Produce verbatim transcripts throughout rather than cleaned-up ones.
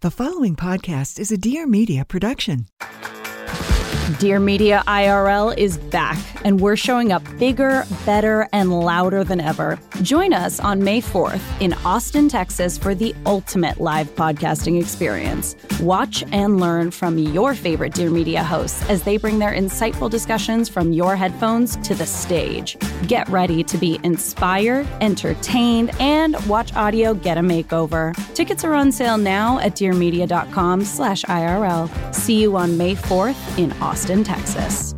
The following podcast is a Dear Media production. Dear Media I R L is back, and we're showing up bigger, better, and louder than ever. Join us on May fourth in Austin, Texas for the ultimate live podcasting experience. Watch and learn from your favorite Dear Media hosts as they bring their insightful discussions from your headphones to the stage. Get ready to be inspired, entertained, and watch audio get a makeover. Tickets are on sale now at dearmedia.com slash IRL. See you on May fourth in Austin, Texas.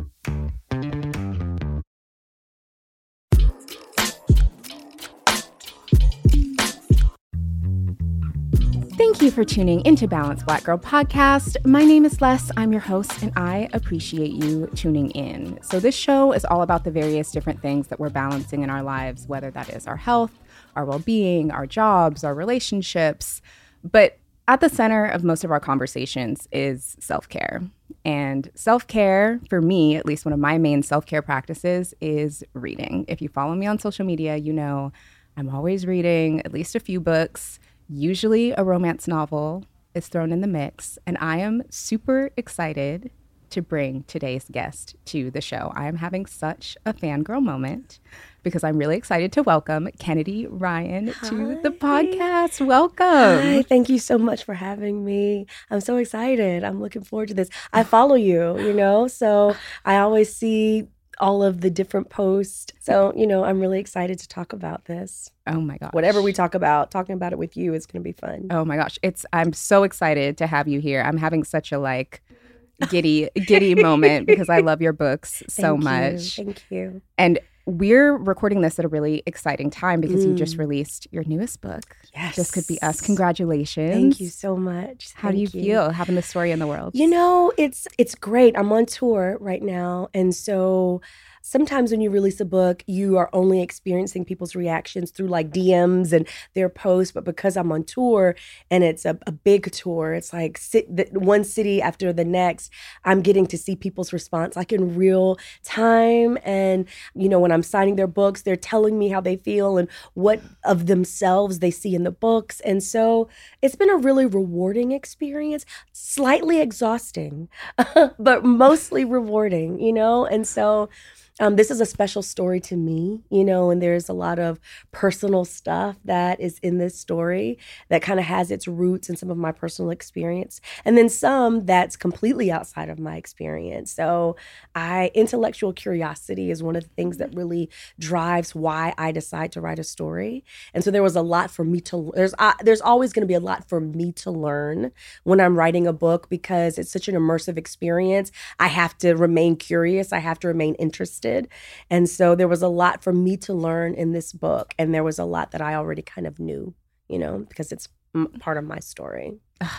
Thank you for tuning into Balanced Black Girl Podcast. My name is Les. I'm your host, and I appreciate you tuning in. So this show is all about the various different things that we're balancing in our lives, whether that is our health, our well-being, our jobs, our relationships. But at the center of most of our conversations is self-care. And self-care, for me, at least one of my main self-care practices, is reading. If you follow me on social media, you know I'm always reading at least a few books. Usually a romance novel is thrown in the mix. And I am super excited to bring today's guest to the show. I am having such a fangirl moment because I'm really excited to welcome Kennedy Ryan Hi. to the podcast. Welcome. Hi, thank you so much for having me. I'm so excited. I'm looking forward to this. I follow you, you know, so I always see all of the different posts. So, you know, I'm really excited to talk about this. Oh my gosh. Whatever we talk about, talking about it with you is going to be fun. Oh my gosh. It's, I'm so excited to have you here. I'm having such a like giddy, giddy moment because I love your books so Thank much. You. Thank you. And we're recording this at a really exciting time because mm. you just released your newest book. Yes. This Could Be Us. Congratulations. Thank you so much. How Thank do you, you feel having this story in the world? You know, it's it's great. I'm on tour right now. And so sometimes when you release a book, you are only experiencing people's reactions through like D Ms and their posts. But because I'm on tour and it's a, a big tour, it's like sit, the, one city after the next, I'm getting to see people's response like in real time. And, you know, when I'm signing their books, they're telling me how they feel and what of themselves they see in the books. And so it's been a really rewarding experience, slightly exhausting, but mostly rewarding, you know? And so Um, this is a special story to me, you know, and there's a lot of personal stuff that is in this story that kind of has its roots in some of my personal experience, and then some that's completely outside of my experience. So I, intellectual curiosity is one of the things that really drives why I decide to write a story. And so there was a lot for me to, there's, uh, there's always going to be a lot for me to learn when I'm writing a book because it's such an immersive experience. I have to remain curious. I have to remain interested. And so there was a lot for me to learn in this book. And there was a lot that I already kind of knew, you know, because it's m- part of my story.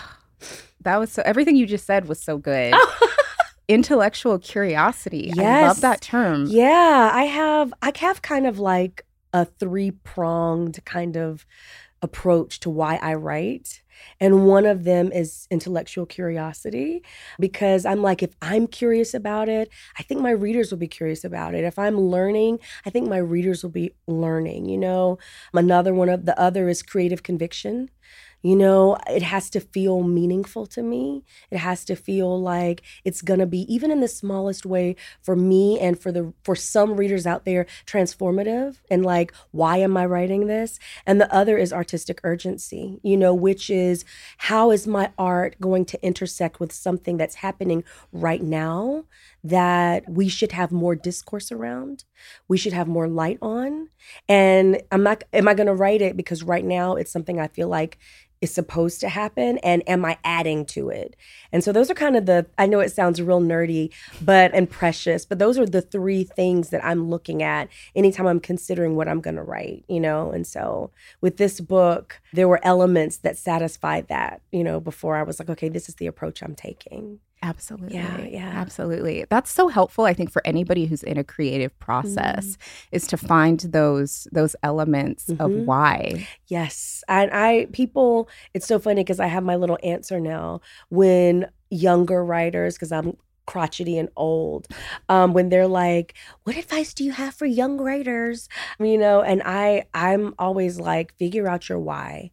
That was so, everything you just said was so good. Intellectual curiosity. Yes. I love that term. Yeah, I have, I have kind of like a three-pronged kind of approach to why I write. And one of them is intellectual curiosity, because I'm like, if I'm curious about it, I think my readers will be curious about it. If I'm learning, I think my readers will be learning, you know. Another one of the other is creative conviction. You know, it has to feel meaningful to me. It has to feel like it's gonna be, even in the smallest way, for me and for the for some readers out there, transformative. And like, why am I writing this? And the other is artistic urgency, you know, which is how is my art going to intersect with something that's happening right now that we should have more discourse around, we should have more light on. And I'm not, am I gonna write it because right now it's something I feel like is supposed to happen, and am I adding to it? And so those are kind of the, I know it sounds real nerdy, but, and precious, but those are the three things that I'm looking at anytime I'm considering what I'm gonna write, you know? And so with this book, there were elements that satisfied that, you know, before I was like, okay, this is the approach I'm taking. Absolutely. Yeah, yeah. Absolutely. That's so helpful, I think, for anybody who's in a creative process mm. is to find those those elements mm-hmm. of why. Yes. And I, people, it's so funny because I have my little answer now when younger writers, because I'm crotchety and old, um, when they're like, what advice do you have for young writers? You know, and I, I'm always like, figure out your why.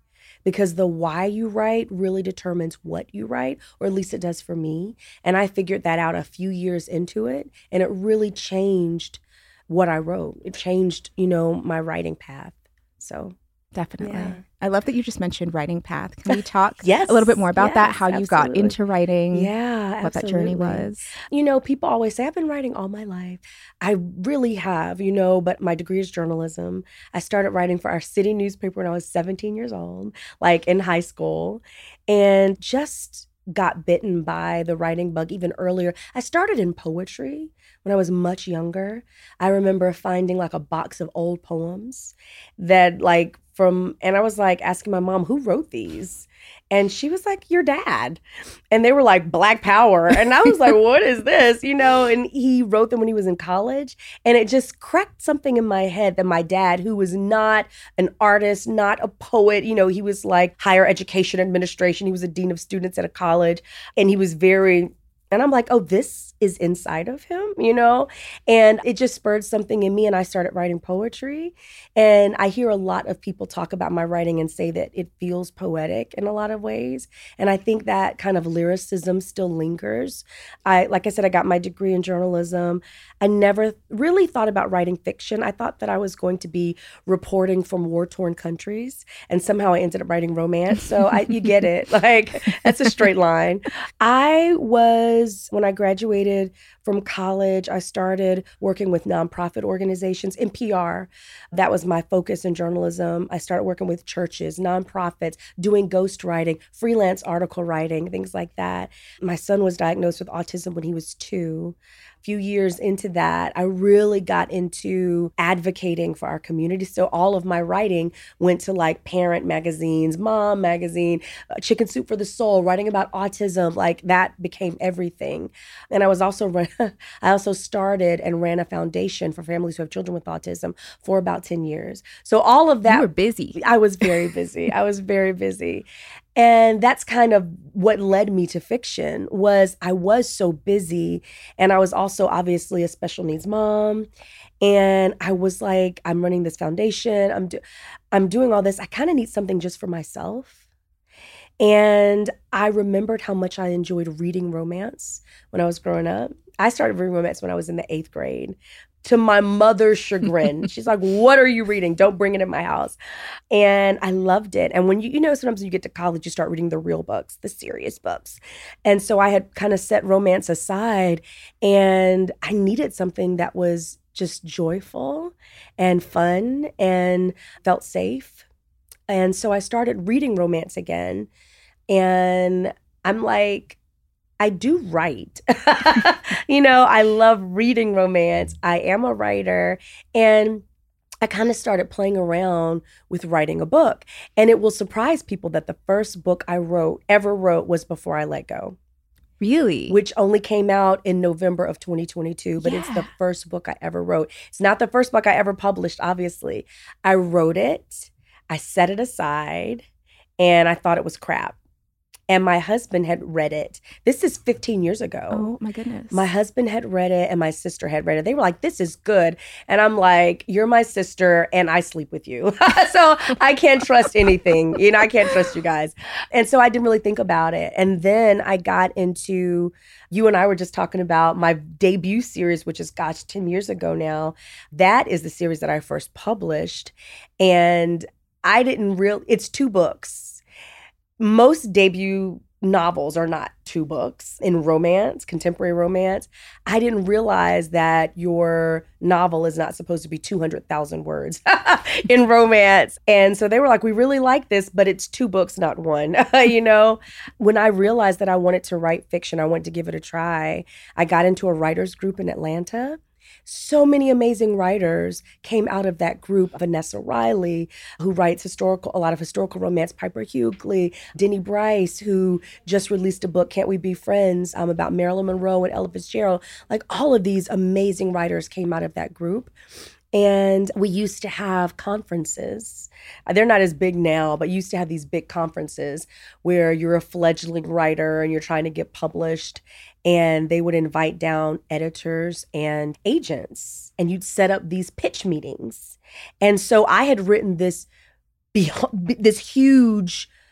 because the why you write really determines what you write, or at least it does for me. And I figured that out a few years into it, and it really changed what I wrote. It changed, you know, my writing path. So definitely. Yeah. I love that you just mentioned writing path. Can we talk yes, a little bit more about yes, that? How you absolutely. got into writing? Yeah, what absolutely. that journey was? You know, people always say, I've been writing all my life. I really have, you know, but my degree is journalism. I started writing for our city newspaper when I was seventeen years old, like in high school, and just got bitten by the writing bug even earlier. I started in poetry when I was much younger. I remember finding like a box of old poems that like from, and I was like asking my mom, who wrote these? And she was like, your dad. And they were like Black Power. And I was like, what is this? You know, and he wrote them when he was in college. And it just cracked something in my head that my dad, who was not an artist, not a poet, you know, he was like higher education administration. He was a dean of students at a college. And he was very, and I'm like, oh, this is inside of him, you know? And it just spurred something in me, and I started writing poetry. And I hear a lot of people talk about my writing and say that it feels poetic in a lot of ways. And I think that kind of lyricism still lingers. I, like I said, I got my degree in journalism. I never really thought about writing fiction. I thought that I was going to be reporting from war-torn countries, and somehow I ended up writing romance. So I, you get it. Like, that's a straight line. I was, when I graduated from college, I started working with nonprofit organizations in P R. That was my focus in journalism. I started working with churches, nonprofits, doing ghostwriting, freelance article writing, things like that. My son was diagnosed with autism when he was two. A few years into that, I really got into advocating for our community. So all of my writing went to like parent magazines, mom magazine, uh, Chicken Soup for the Soul, writing about autism. Like that became everything. And I was also, I also started and ran a foundation for families who have children with autism for about ten years. So all of that. You were busy. I was very busy. I was very busy. And that's kind of what led me to fiction. Was I was so busy, and I was also obviously a special needs mom. And I was like, I'm running this foundation. I'm do- I'm doing all this. I kind of need something just for myself. And I remembered how much I enjoyed reading romance when I was growing up. I started reading romance when I was in the eighth grade. To my mother's chagrin. She's like, what are you reading? Don't bring it in my house. And I loved it. And when you, you know, sometimes when you get to college, you start reading the real books, the serious books. And so I had kind of set romance aside, and I needed something that was just joyful and fun and felt safe. And so I started reading romance again. And I'm like, I do write. You know, I love reading romance. I am a writer. And I kind of started playing around with writing a book. And it will surprise people that the first book I wrote, ever wrote, was Before I Let Go. Really? Which only came out in November of twenty twenty-two, but yeah. It's the first book I ever wrote. It's not the first book I ever published, obviously. I wrote it, I set it aside, and I thought it was crap. And my husband had read it. This is fifteen years ago. Oh, my goodness. My husband had read it, and my sister had read it. They were like, this is good. And I'm like, you're my sister, and I sleep with you. So I can't trust anything. You know, I can't trust you guys. And so I didn't really think about it. And then I got into, you and I were just talking about my debut series, which is, gosh, ten years ago now. That is the series that I first published. And I didn't really, it's two books. Most debut novels are not two books in romance, contemporary romance. I didn't realize that your novel is not supposed to be two hundred thousand words in romance. And so they were like, we really like this, but it's two books, not one. You know, when I realized that I wanted to write fiction, I wanted to give it a try. I got into a writer's group in Atlanta. So many amazing writers came out of that group. Vanessa Riley, who writes historical, a lot of historical romance, Piper Hughley, Denny Bryce, who just released a book, Can't We Be Friends, um, about Marilyn Monroe and Ella Fitzgerald. Like all of these amazing writers came out of that group. And we used to have conferences. They're not as big now, but used to have these big conferences where you're a fledgling writer and you're trying to get published. And they would invite down editors and agents, and you'd set up these pitch meetings. And so I had written this, this huge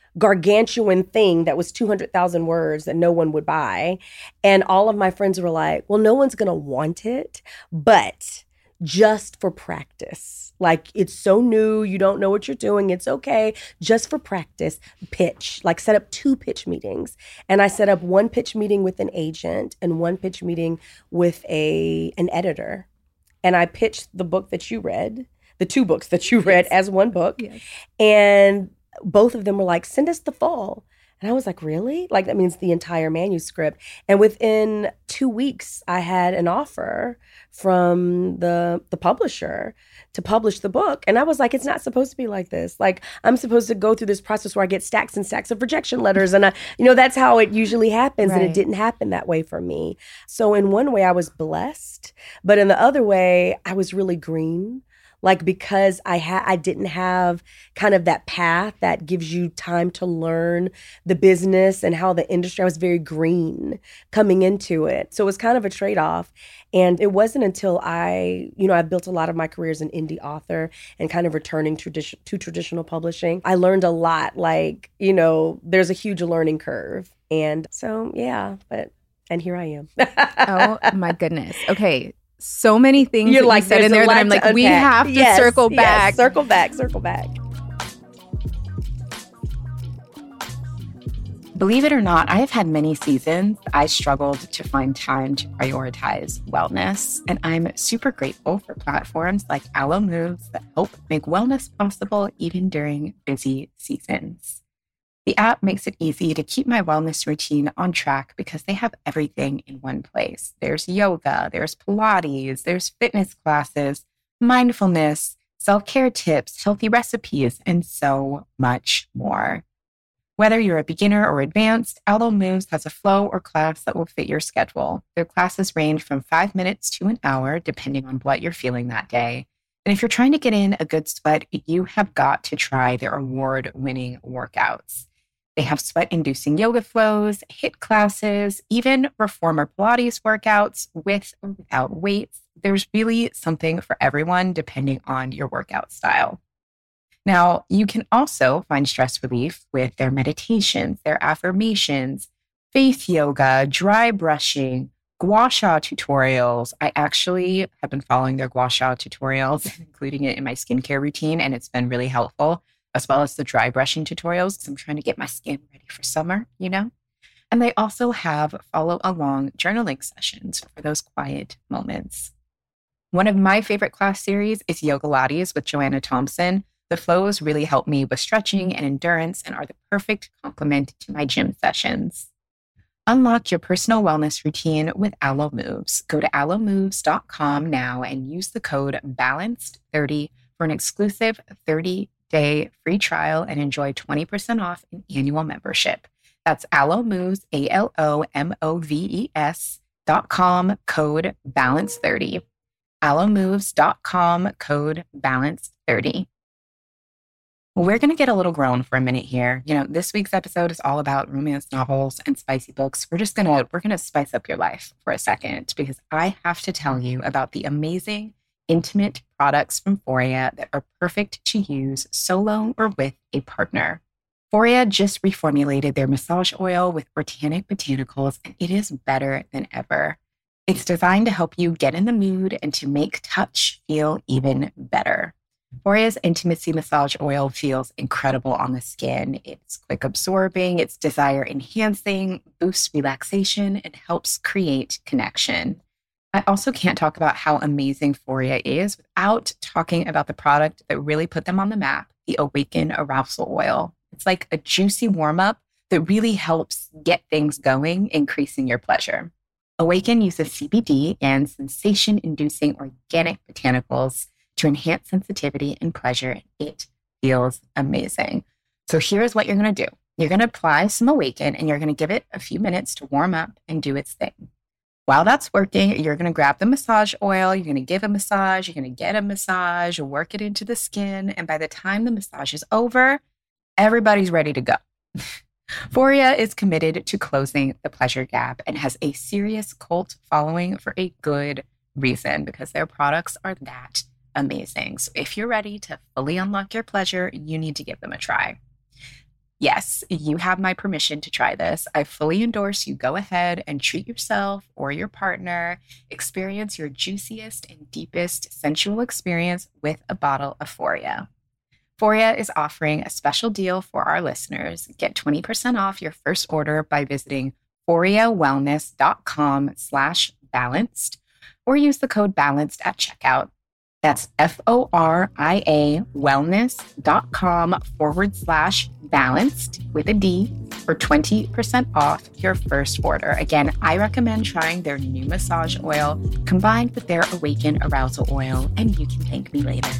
gargantuan thing that was two hundred thousand words that no one would buy. And all of my friends were like, well, no one's going to want it, but just for practice. Like, it's so new. You don't know what you're doing. It's okay. Just for practice, pitch. Like, set up two pitch meetings. And I set up one pitch meeting with an agent and one pitch meeting with a an editor. And I pitched the book that you read, the two books that you read, yes, as one book. Yes. And both of them were like, send us the full. And I was like, really? Like, that means the entire manuscript. And within two weeks, I had an offer from the the publisher to publish the book. And I was like, it's not supposed to be like this. Like, I'm supposed to go through this process where I get stacks and stacks of rejection letters. And, I, you know, that's how it usually happens. Right. And it didn't happen that way for me. So in one way, I was blessed. But in the other way, I was really green. Like, because I had, I didn't have kind of that path that gives you time to learn the business and how the industry, I was very green coming into it. So it was kind of a trade-off. And it wasn't until I, you know, I built a lot of my career as an indie author and kind of returning tradition to traditional publishing. I learned a lot. Like, you know, there's a huge learning curve. And so, yeah, but, and here I am. Oh my goodness. Okay. So many things You're that like, you said in there that I'm like, we have to yes, circle back. Yes, circle back, circle back. Believe it or not, I have had many seasons I struggled to find time to prioritize wellness. And I'm super grateful for platforms like Alo Moves that help make wellness possible even during busy seasons. The app makes it easy to keep my wellness routine on track because they have everything in one place. There's yoga, there's Pilates, there's fitness classes, mindfulness, self-care tips, healthy recipes, and so much more. Whether you're a beginner or advanced, Alo Moves has a flow or class that will fit your schedule. Their classes range from five minutes to an hour, depending on what you're feeling that day. And if you're trying to get in a good sweat, you have got to try their award-winning workouts. They have sweat-inducing yoga flows, HIIT classes, even reformer Pilates workouts with or without weights. There's really something for everyone depending on your workout style. Now, you can also find stress relief with their meditations, their affirmations, faith yoga, dry brushing, gua sha tutorials. I actually have been following their gua sha tutorials, including it in my skincare routine, and it's been really helpful, as well as the dry brushing tutorials, because I'm trying to get my skin ready for summer, you know? And they also have follow along journaling sessions for those quiet moments. One of my favorite class series is Yoga Lattes with Joanna Thompson. The flows really help me with stretching and endurance and are the perfect complement to my gym sessions. Unlock your personal wellness routine with Alo Moves. Go to alo moves dot com now and use the code balanced thirty for an exclusive thirty-day free trial and enjoy twenty percent off an annual membership. That's Alo Moves, A L O M O V E S dot com, code balance thirty. alo moves dot com, code balance thirty. Well, we're going to get a little grown for a minute here. You know, this week's episode is all about romance novels and spicy books. We're just going to, we're going to spice up your life for a second because I have to tell you about the amazing intimate products from Foria that are perfect to use solo or with a partner. Foria just reformulated their massage oil with organic botanicals, and it is better than ever. It's designed to help you get in the mood and to make touch feel even better. Foria's Intimacy Massage Oil feels incredible on the skin. It's quick absorbing, it's desire enhancing, boosts relaxation, and helps create connection. I also can't talk about how amazing Foria is without talking about the product that really put them on the map, the Awaken Arousal Oil. It's like a juicy warm-up that really helps get things going, increasing your pleasure. Awaken uses C B D and sensation-inducing organic botanicals to enhance sensitivity and pleasure. It feels amazing. So here's what you're going to do. You're going to apply some Awaken and you're going to give it a few minutes to warm up and do its thing. While that's working, you're going to grab the massage oil, you're going to give a massage, you're going to get a massage, work it into the skin, and by the time the massage is over, everybody's ready to go. Foria is committed to closing the pleasure gap and has a serious cult following for a good reason because their products are that amazing. So if you're ready to fully unlock your pleasure, you need to give them a try. Yes, you have my permission to try this. I fully endorse you go ahead and treat yourself or your partner. Experience your juiciest and deepest sensual experience with a bottle of Foria. Foria is offering a special deal for our listeners. Get twenty percent off your first order by visiting foriawellness.com slash balanced or use the code balanced at checkout. That's F-O-R-I-A wellness.com forward slash balanced with a D for twenty percent off your first order. Again, I recommend trying their new massage oil combined with their Awaken Arousal oil, and you can thank me later.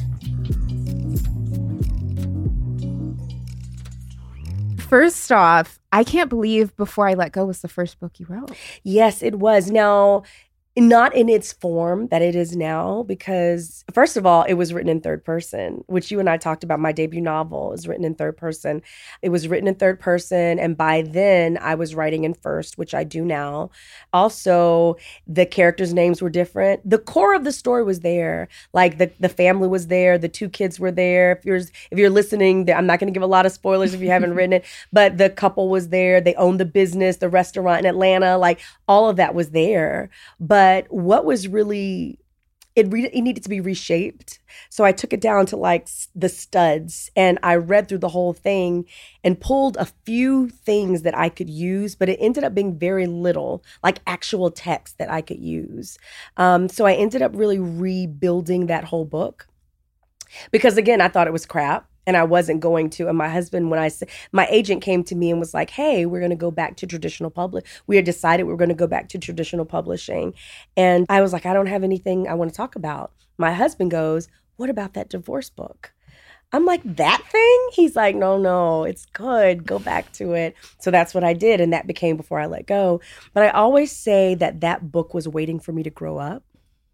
First off, I can't believe Before I Let Go was the first book you wrote. Yes, it was. Now, not in its form that it is now, because first of all, it was written in third person, which you and I talked about. My debut novel is written in third person. It was written in third person. And by then I was writing in first, which I do now. Also, the characters' names were different. The core of the story was there. Like the, the family was there. The two kids were there. If you're, if you're listening, I'm not going to give a lot of spoilers if you haven't written it, but the couple was there. They owned the business, the restaurant in Atlanta, like all of that was there. But But what was really, it, re- it needed to be reshaped. So I took it down to like the studs and I read through the whole thing and pulled a few things that I could use, but it ended up being very little, like actual text that I could use. Um, so I ended up really rebuilding that whole book because again, I thought it was crap. And I wasn't going to. And my husband, when I said, my agent came to me and was like, hey, we're going to go back to traditional public. We had decided we were going to go back to traditional publishing. And I was like, I don't have anything I want to talk about. My husband goes, what about that divorce book? I'm like, that thing? He's like, no, no, it's good. Go back to it. So that's what I did. And that became Before I Let Go. But I always say that that book was waiting for me to grow up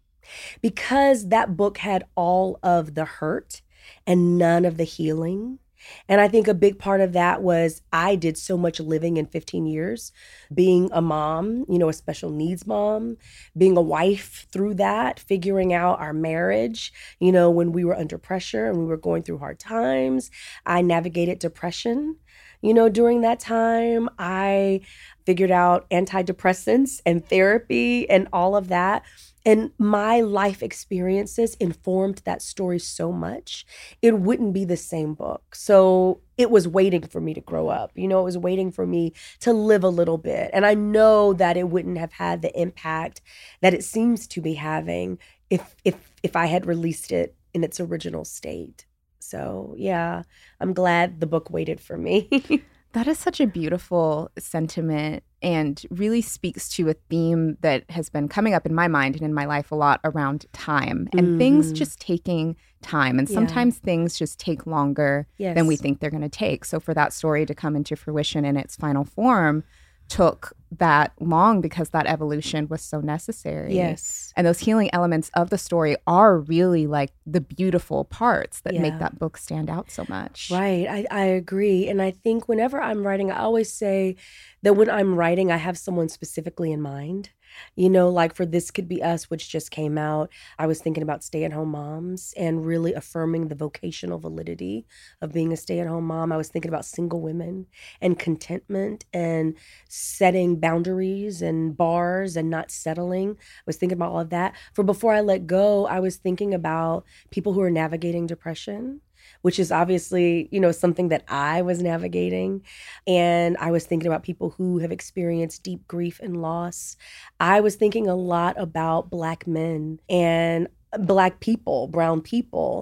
because that book had all of the hurt and none of the healing. And I think a big part of that was I did so much living in fifteen years, being a mom, you know, a special needs mom, being a wife through that, figuring out our marriage, you know, when we were under pressure and we were going through hard times. I navigated depression, you know, during that time. I figured out antidepressants and therapy and all of that. And my life experiences informed that story so much, it wouldn't be the same book. So it was waiting for me to grow up. You know, it was waiting for me to live a little bit. And I know that it wouldn't have had the impact that it seems to be having if if if I had released it in its original state. So yeah, I'm glad the book waited for me. That is such a beautiful sentiment and really speaks to a theme that has been coming up in my mind and in my life a lot around time and mm-hmm. things just taking time. And sometimes yeah. things just take longer yes. than we think they're going to take. So for that story to come into fruition in its final form took that long because that evolution was so necessary. Yes. And those healing elements of the story are really like the beautiful parts that yeah. make that book stand out so much. Right. I, I agree. And I think whenever I'm writing, I always say that when I'm writing, I have someone specifically in mind. You know, like for This Could Be Us, which just came out, I was thinking about stay-at-home moms and really affirming the vocational validity of being a stay-at-home mom. I was thinking about single women and contentment and setting boundaries and bars and not settling. I was thinking about all of that. For Before I Let Go, I was thinking about people who are navigating depression, which is obviously, you know, something that I was navigating. And I was thinking about people who have experienced deep grief and loss. I was thinking a lot about Black men and Black people, brown people,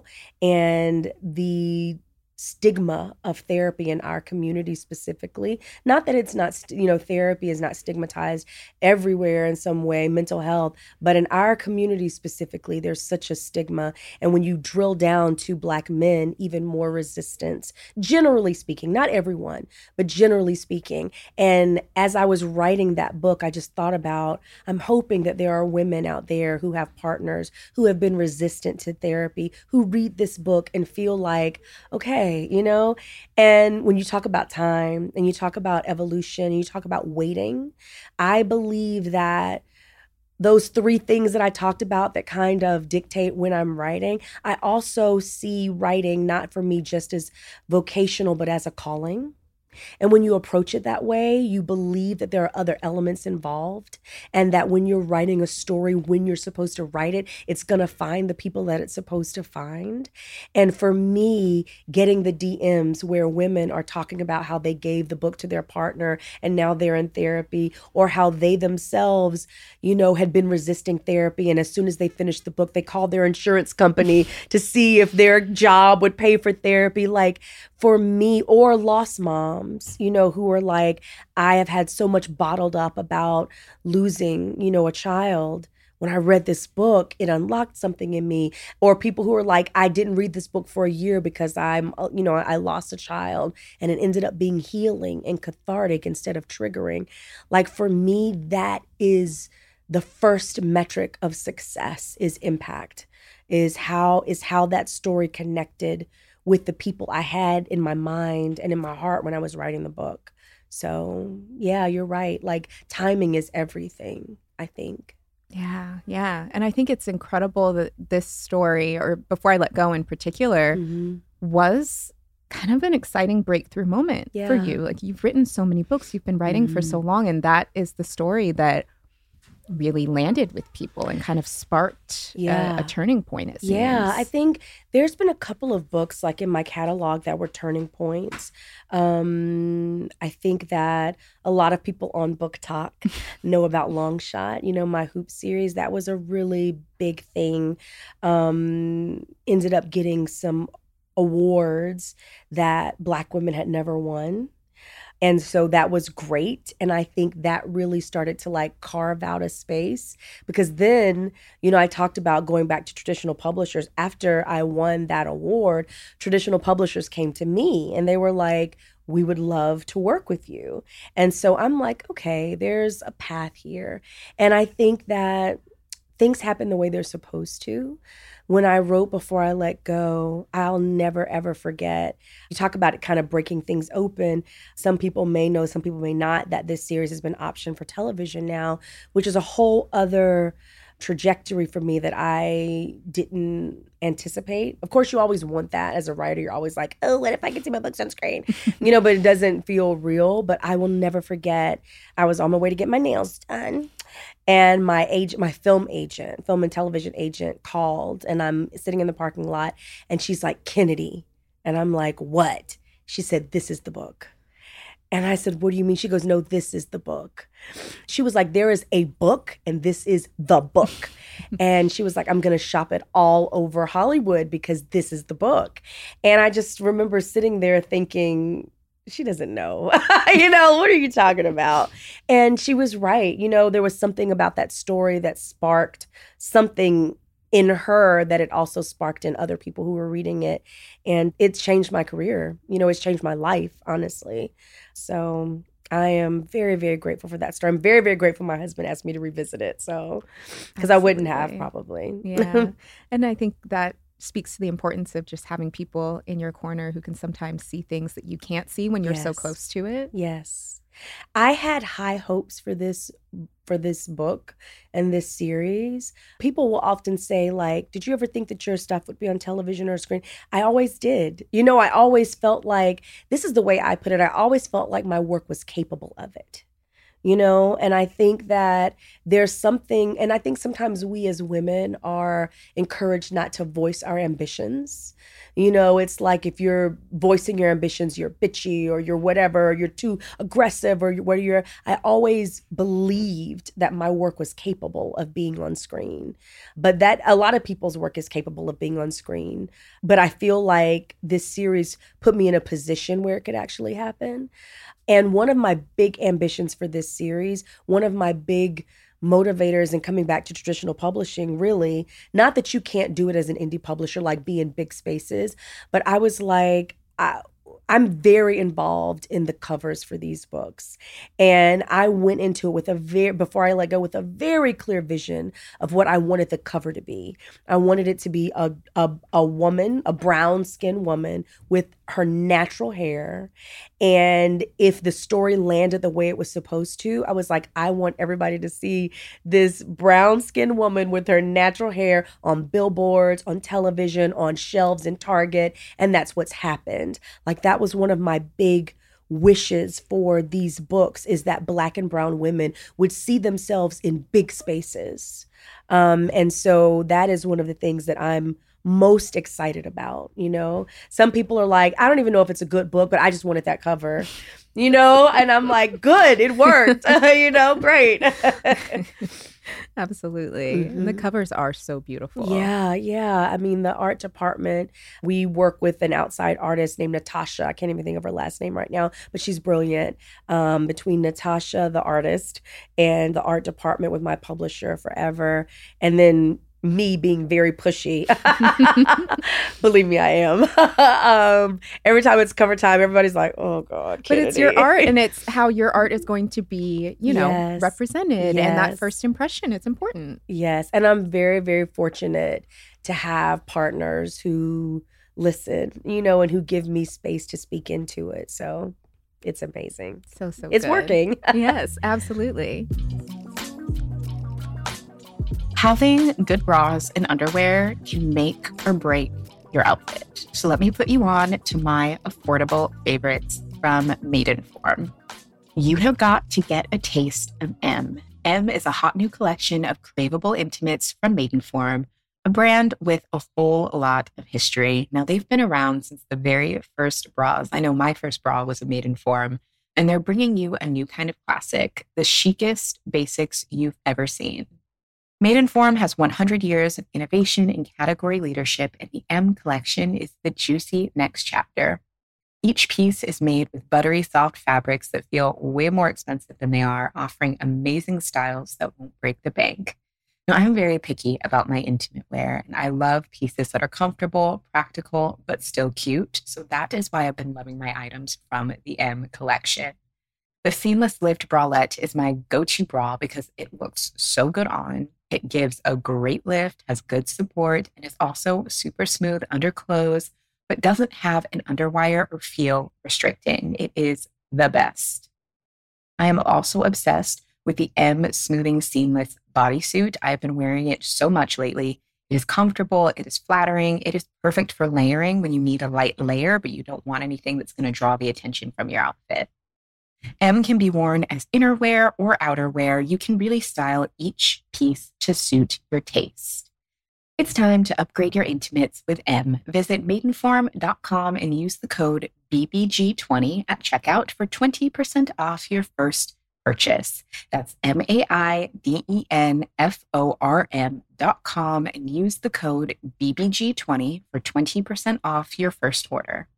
and the stigma of therapy in our community specifically. Not that it's not, you know, therapy is not stigmatized everywhere in some way, mental health, but in our community specifically, there's such a stigma. And when you drill down to Black men, even more resistance, generally speaking, not everyone, but generally speaking. And as I was writing that book, I just thought about, I'm hoping that there are women out there who have partners who have been resistant to therapy, who read this book and feel like, okay, you know? And when you talk about time and you talk about evolution and you talk about waiting, I believe that those three things that I talked about that kind of dictate when I'm writing, I also see writing not for me just as vocational, but as a calling. And when you approach it that way, you believe that there are other elements involved, and that when you're writing a story, when you're supposed to write it, it's going to find the people that it's supposed to find. And for me, getting the D Ms where women are talking about how they gave the book to their partner and now they're in therapy, or how they themselves, you know, had been resisting therapy, and as soon as they finished the book, they called their insurance company to see if their job would pay for therapy. Like, for me, or lost moms, you know, who are like, I have had so much bottled up about losing, you know, a child. When I read this book, it unlocked something in me. Or people who are like, I didn't read this book for a year because I'm, you know, I lost a child, and it ended up being healing and cathartic instead of triggering. Like, for me, that is the first metric of success, is impact, is how is how that story connected with the people I had in my mind and in my heart when I was writing the book. So yeah, you're right. Like, timing is everything, I think. Yeah, yeah. And I think it's incredible that this story, or Before I Let Go in particular, mm-hmm. was kind of an exciting breakthrough moment yeah. for you. Like, you've written so many books, you've been writing mm-hmm. for so long, and that is the story that really landed with people and kind of sparked yeah. a, a turning point, it seems. Yeah, I think there's been a couple of books like in my catalog that were turning points. Um, I think that a lot of people on Book Talk know about Long Shot, you know, my Hoop series. That was a really big thing. Um, ended up getting some awards that Black women had never won. And so that was great. And I think that really started to like carve out a space, because then, you know, I talked about going back to traditional publishers. After I won that award, traditional publishers came to me and they were like, we would love to work with you. And so I'm like, okay, there's a path here. And I think that things happen the way they're supposed to. When I wrote Before I Let Go, I'll never, ever forget. You talk about it kind of breaking things open. Some people may know, some people may not, that this series has been optioned for television now, which is a whole other trajectory for me that I didn't anticipate. Of course, you always want that as a writer. You're always like, oh, what if I can see my books on screen? You know, but it doesn't feel real. But I will never forget, I was on my way to get my nails done. And my agent, my film agent, film and television agent called, and I'm sitting in the parking lot, and she's like, Kennedy. And I'm like, what? She said, this is the book. And I said, what do you mean? She goes, no, this is the book. She was like, there is a book, and this is the book. And she was like, I'm going to shop it all over Hollywood because this is the book. And I just remember sitting there thinking, she doesn't know. You know, what are you talking about? And she was right. You know, there was something about that story that sparked something in her that it also sparked in other people who were reading it. And it's changed my career. You know, it's changed my life, honestly. So I am very, very grateful for that story. I'm very, very grateful my husband asked me to revisit it. So, because I wouldn't have probably. Yeah. And I think that speaks to the importance of just having people in your corner who can sometimes see things that you can't see when you're yes. so close to it. Yes. I had high hopes for this for this book and this series. People will often say, like, did you ever think that your stuff would be on television or screen? I always did. You know, I always felt like, this is the way I put it, I always felt like my work was capable of it. You know, and I think that there's something, and I think sometimes we as women are encouraged not to voice our ambitions. You know, it's like if you're voicing your ambitions, you're bitchy or you're whatever, or you're too aggressive or what you're, I always believed that my work was capable of being on screen. But that a lot of people's work is capable of being on screen. But I feel like this series put me in a position where it could actually happen. And one of my big ambitions for this series, one of my big motivators in coming back to traditional publishing, really, not that you can't do it as an indie publisher, like be in big spaces, but I was like, I, I'm very involved in the covers for these books. And I went into it with a very, before I let go, with a very clear vision of what I wanted the cover to be. I wanted it to be a a, a woman, a brown skinned woman with her natural hair. And if the story landed the way it was supposed to, I was like, I want everybody to see this brown skinned woman with her natural hair on billboards, on television, on shelves in Target. And that's what's happened. Like, that was one of my big wishes for these books is that Black and brown women would see themselves in big spaces. Um, and so that is one of the things that I'm most excited about. You know, some people are like, I don't even know if it's a good book, but I just wanted that cover, you know, and I'm like, good, it worked, you know, great. Absolutely. Mm-hmm. And the covers are so beautiful. Yeah, yeah. I mean, the art department, we work with an outside artist named Natasha. I can't even think of her last name right now, but she's brilliant. Um, between Natasha, the artist, and the art department with my publisher, Forever, and then me being very pushy. Believe me, I am. um, every time it's cover time, everybody's like, oh God, Kennedy. But it's your art, and it's how your art is going to be, you know, Yes. represented. Yes. And that first impression, it's important. Yes. And I'm very, very fortunate to have partners who listen, you know, and who give me space to speak into it. So it's amazing. So, so It's good. working. Yes, absolutely. Having good bras and underwear can make or break your outfit. So let me put you on to my affordable favorites from Maidenform. You have got to get a taste of M. M is a hot new collection of craveable intimates from Maidenform, a brand with a whole lot of history. Now, they've been around since the very first bras. I know my first bra was a Maidenform, and they're bringing you a new kind of classic, the chicest basics you've ever seen. Maidenform has one hundred years of innovation and category leadership, and the M collection is the juicy next chapter. Each piece is made with buttery soft fabrics that feel way more expensive than they are, offering amazing styles that won't break the bank. Now, I'm very picky about my intimate wear, and I love pieces that are comfortable, practical, but still cute. So that is why I've been loving my items from the M collection. The seamless lift bralette is my go-to bra because it looks so good on. It gives a great lift, has good support, and is also super smooth under clothes, but doesn't have an underwire or feel restricting. It is the best. I am also obsessed with the M Smoothing Seamless bodysuit. I've been wearing it so much lately. It is comfortable, it is flattering, it is perfect for layering when you need a light layer, but you don't want anything that's going to draw the attention from your outfit. M can be worn as innerwear or outerwear. You can really style each piece to suit your taste. It's time to upgrade your intimates with M. Visit maidenform dot com and use the code B B G twenty at checkout for twenty percent off your first purchase. That's M A I D E N F O R M dot com and use the code B B G twenty for twenty percent off your first order.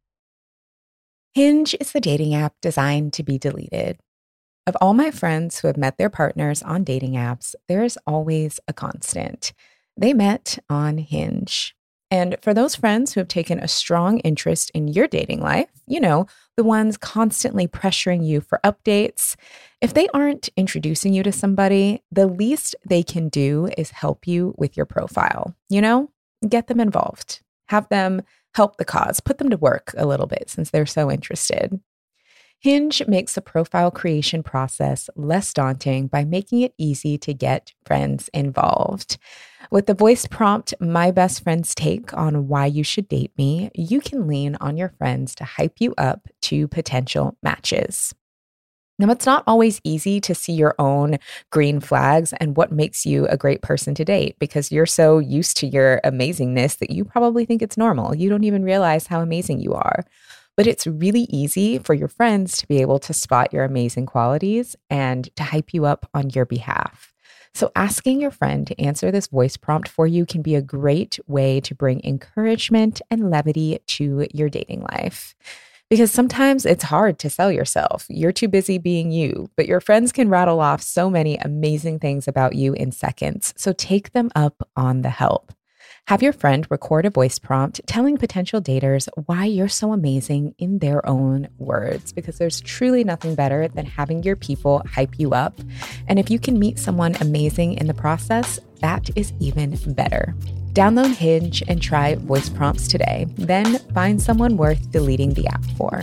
Hinge is the dating app designed to be deleted. Of all my friends who have met their partners on dating apps, there is always a constant. They met on Hinge. And for those friends who have taken a strong interest in your dating life, you know, the ones constantly pressuring you for updates, if they aren't introducing you to somebody, the least they can do is help you with your profile. You know, get them involved. Have them help the cause, put them to work a little bit since they're so interested. Hinge makes the profile creation process less daunting by making it easy to get friends involved. With the voice prompt, My Best Friend's Take on Why You Should Date Me, you can lean on your friends to hype you up to potential matches. Now, it's not always easy to see your own green flags and what makes you a great person to date because you're so used to your amazingness that you probably think it's normal. You don't even realize how amazing you are. But it's really easy for your friends to be able to spot your amazing qualities and to hype you up on your behalf. So asking your friend to answer this voice prompt for you can be a great way to bring encouragement and levity to your dating life. Because sometimes it's hard to sell yourself. You're too busy being you, but your friends can rattle off so many amazing things about you in seconds. So take them up on the help. Have your friend record a voice prompt telling potential daters why you're so amazing in their own words, because there's truly nothing better than having your people hype you up. And if you can meet someone amazing in the process, that is even better. Download Hinge and try voice prompts today. Then find someone worth deleting the app for.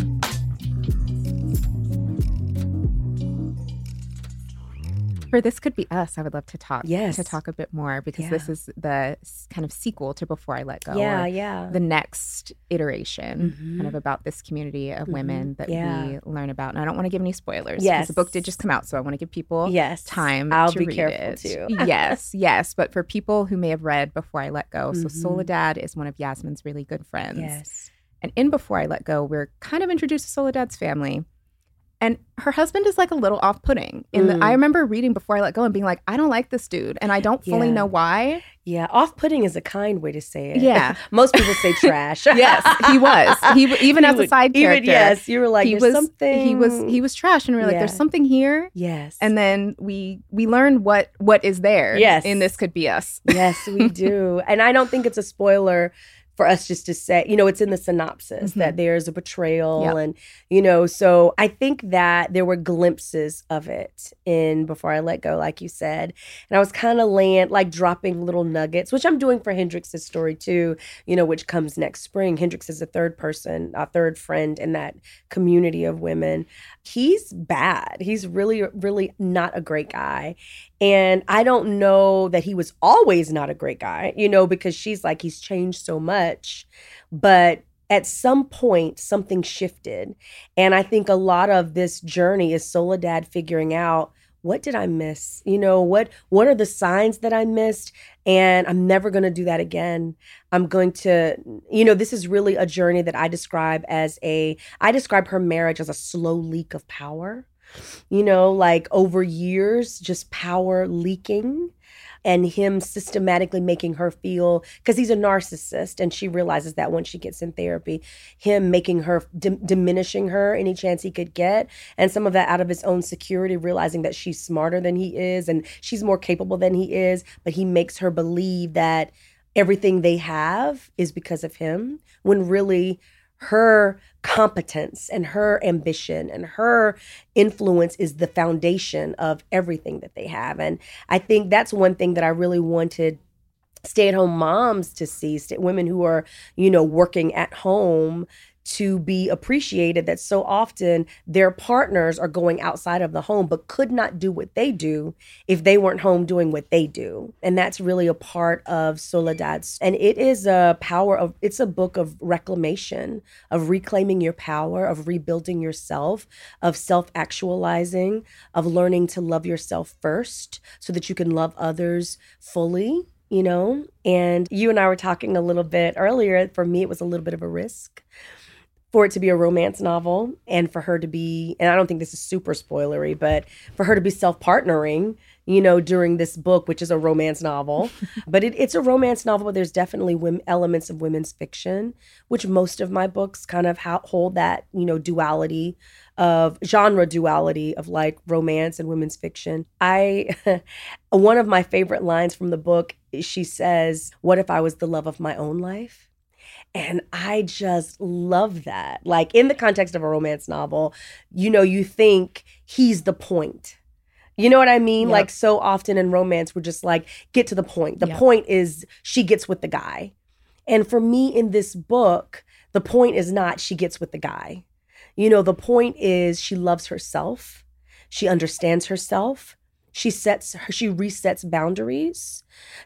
For This Could Be Us, I would love to talk yes. to talk a bit more because yeah. this is the kind of sequel to Before I Let Go. Yeah, yeah. The next iteration mm-hmm. kind of about this community of mm-hmm. women that yeah. we learn about. And I don't want to give any spoilers yes. because the book did just come out. So I want to give people yes. time I'll to be read careful it. too. yes, yes. But for people who may have read Before I Let Go, mm-hmm. so Soledad is one of Yasmin's really good friends. Yes. And in Before I Let Go, we're kind of introduced to Soledad's family. And her husband is like a little off-putting. In mm. the, I remember reading Before I Let Go and being like, I don't like this dude. And I don't fully yeah. know why. Yeah, off-putting is a kind way to say it. Yeah. Most people say trash. yes, he was. He even he as would, a side even, character. Yes, you were like, he there's was, something. He was he was trash. And we were like, yeah. there's something here. Yes. And then we we learn what what is there yes. in This Could Be Us. Yes, we do. And I don't think it's a spoiler for us just to say, you know, it's in the synopsis mm-hmm. that there's a betrayal. Yep. And, you know, so I think that there were glimpses of it in Before I Let Go, like you said. And I was kind of laying, like dropping little nuggets, which I'm doing for Hendrix's story too, you know, which comes next spring. Hendrix is a third person, a third friend in that community of women. He's bad. He's really, really not a great guy. And I don't know that he was always not a great guy, you know, because she's like, he's changed so much. But at some point, something shifted. And I think a lot of this journey is Soledad figuring out, what did I miss? You know, what what are the signs that I missed? And I'm never going to do that again. I'm going to, you know, this is really a journey that I describe as a, I describe her marriage as a slow leak of power. You know, like over years, just power leaking and him systematically making her feel, because he's a narcissist and she realizes that once she gets in therapy, him making her, d- diminishing her any chance he could get. And some of that out of his own security, realizing that she's smarter than he is and she's more capable than he is. But he makes her believe that everything they have is because of him, when really her competence and her ambition and her influence is the foundation of everything that they have. And I think that's one thing that I really wanted stay-at-home moms to see, women who are, you know, working at home, to be appreciated, that so often their partners are going outside of the home but could not do what they do if they weren't home doing what they do. And that's really a part of Soledad's. And it is a power of, it's a book of reclamation, of reclaiming your power, of rebuilding yourself, of self-actualizing, of learning to love yourself first so that you can love others fully, you know? And you and I were talking a little bit earlier. For me, it was a little bit of a risk for it to be a romance novel and for her to be, and I don't think this is super spoilery, but for her to be self-partnering, you know, during this book, which is a romance novel. But it, it's a romance novel, but there's definitely women, elements of women's fiction, which most of my books kind of ha- hold that, you know, duality of genre duality of like romance and women's fiction. I, one of my favorite lines from the book, she says, "What if I was the love of my own life?" And I just love that. Like in the context of a romance novel, you know, you think he's the point. You know what I mean? Yep. Like so often in romance, we're just like, get to the point. The yep. point is she gets with the guy. And for me in this book, the point is not she gets with the guy. You know, the point is she loves herself. She understands herself. She sets her, she resets boundaries.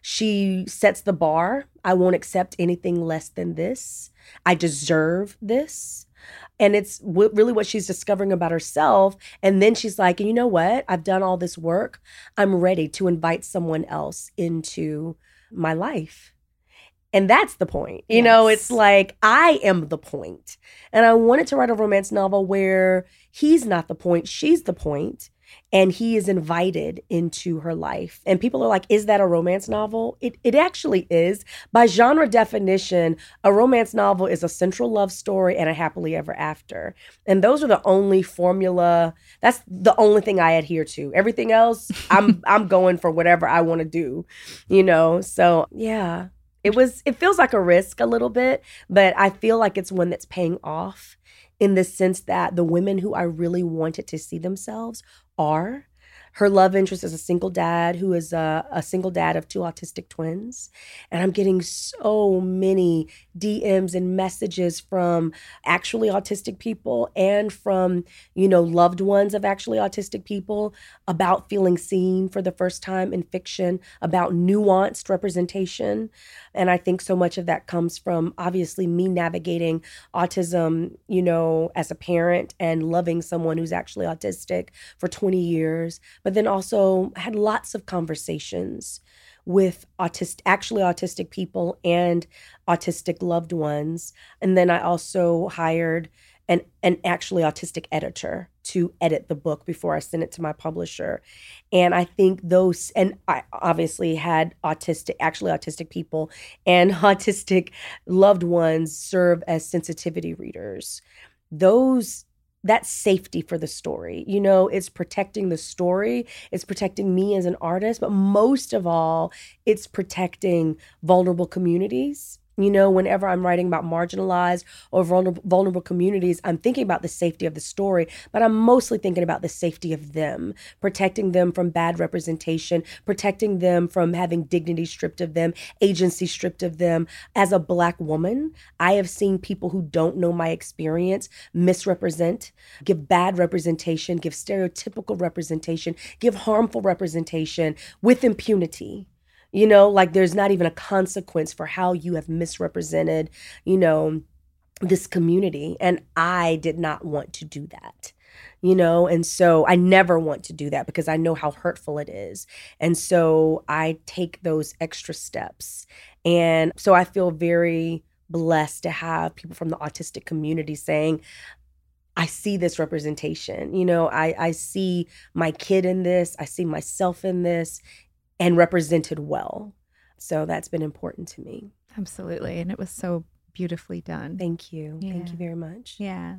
She sets the bar. I won't accept anything less than this. I deserve this. And it's w- really what she's discovering about herself. And then she's like, you know what? I've done all this work. I'm ready to invite someone else into my life. And that's the point. You yes. know, it's like, I am the point. And I wanted to write a romance novel where he's not the point, she's the point. And he is invited into her life. And people are like, is that a romance novel? It it actually is. By genre definition, a romance novel is a central love story and a happily ever after. And those are the only formula. That's the only thing I adhere to. Everything else, I'm I'm going for whatever I want to do, you know? So yeah, it was, it feels like a risk a little bit, but I feel like it's one that's paying off in the sense that the women who I really wanted to see themselves are. Her love interest is a single dad who is a, a single dad of two autistic twins. And I'm getting so many D Ms and messages from actually autistic people and from, you know, loved ones of actually autistic people about feeling seen for the first time in fiction, about nuanced representation. And I think so much of that comes from obviously me navigating autism, you know, as a parent and loving someone who's actually autistic for twenty years. But then also had lots of conversations with autistic, actually autistic people and autistic loved ones. And then I also hired an, an actually autistic editor to edit the book before I sent it to my publisher. And I think those, and I obviously had autistic, actually autistic people and autistic loved ones serve as sensitivity readers. Those That's safety for the story. You know, it's protecting the story. It's protecting me as an artist. But most of all, it's protecting vulnerable communities. You know, whenever I'm writing about marginalized or vulnerable, vulnerable communities, I'm thinking about the safety of the story, but I'm mostly thinking about the safety of them, protecting them from bad representation, protecting them from having dignity stripped of them, agency stripped of them. As a Black woman, I have seen people who don't know my experience misrepresent, give bad representation, give stereotypical representation, give harmful representation with impunity. You know, like there's not even a consequence for how you have misrepresented, you know, this community. And I did not want to do that, you know, and so I never want to do that because I know how hurtful it is. And so I take those extra steps. And so I feel very blessed to have people from the autistic community saying, I see this representation. You know, I, I see my kid in this. I see myself in this. And represented well. So that's been important to me. Absolutely. And it was so beautifully done. Thank you. Yeah. Thank you very much. Yeah.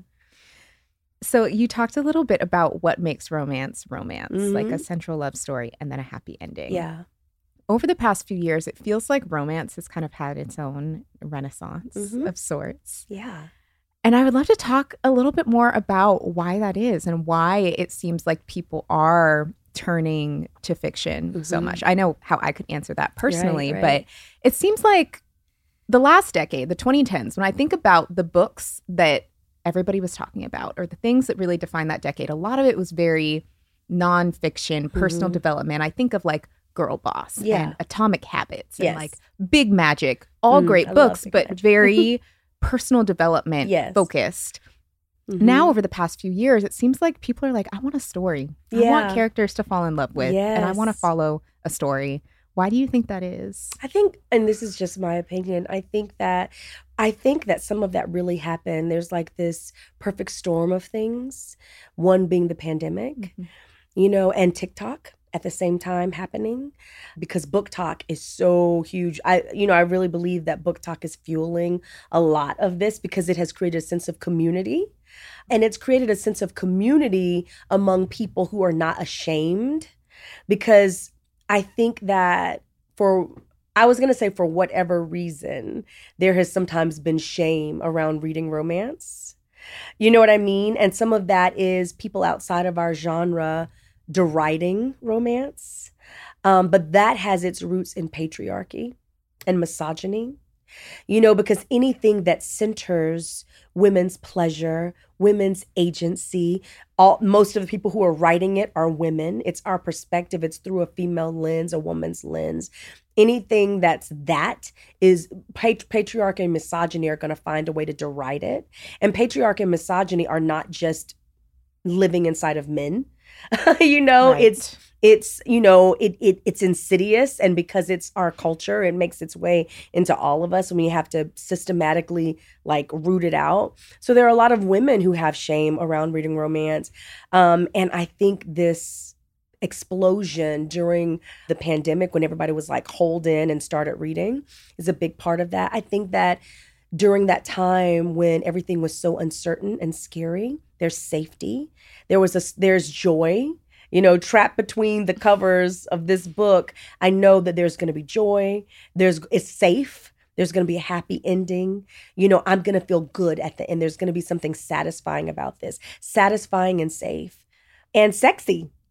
So you talked a little bit about what makes romance romance, Mm-hmm. like a central love story and then a happy ending. Yeah. Over the past few years, it feels like romance has kind of had its own renaissance Mm-hmm. of sorts. Yeah. And I would love to talk a little bit more about why that is and why it seems like people are turning to fiction mm-hmm. so much. I know how I could answer that personally, right, right. but it seems like the last decade, the twenty tens, when I think about the books that everybody was talking about or the things that really defined that decade, a lot of it was very nonfiction, personal mm-hmm. development. I think of like Girl Boss yeah. and Atomic Habits yes. and like Big Magic, all mm, great I books, but Magic. very personal development yes. focused. Mm-hmm. Now, over the past few years, it seems like people are like, I want a story. Yeah. I want characters to fall in love with. Yes. And I want to follow a story. Why do you think that is? I think, and this is just my opinion, I think that I think that some of that really happened. There's like this perfect storm of things, one being the pandemic, mm-hmm. you know, and TikTok at the same time happening because Book Talk is so huge. I, you know, I really believe that Book Talk is fueling a lot of this because it has created a sense of community. And it's created a sense of community among people who are not ashamed because I think that for, I was going to say for whatever reason, there has sometimes been shame around reading romance. You know what I mean? And some of that is people outside of our genre deriding romance. Um, but that has its roots in patriarchy and misogyny. You know, because anything that centers women's pleasure, women's agency, all most of the people who are writing it are women. It's our perspective. It's through a female lens, a woman's lens. Anything that's that is pat- patriarchy and misogyny are going to find a way to deride it. And patriarchy and misogyny are not just living inside of men. you know, right. it's it's you know it it it's insidious, and because it's our culture, it makes its way into all of us, and we have to systematically like root it out. So there are a lot of women who have shame around reading romance, um, and I think this explosion during the pandemic when everybody was like holed in and started reading is a big part of that. I think that during that time when everything was so uncertain and scary, there's safety. There was a, there's joy, you know, trapped between the covers of this book. I know that there's going to be joy. There's, it's safe. There's going to be a happy ending. You know, I'm going to feel good at the end. There's going to be something satisfying about this, satisfying and safe and sexy.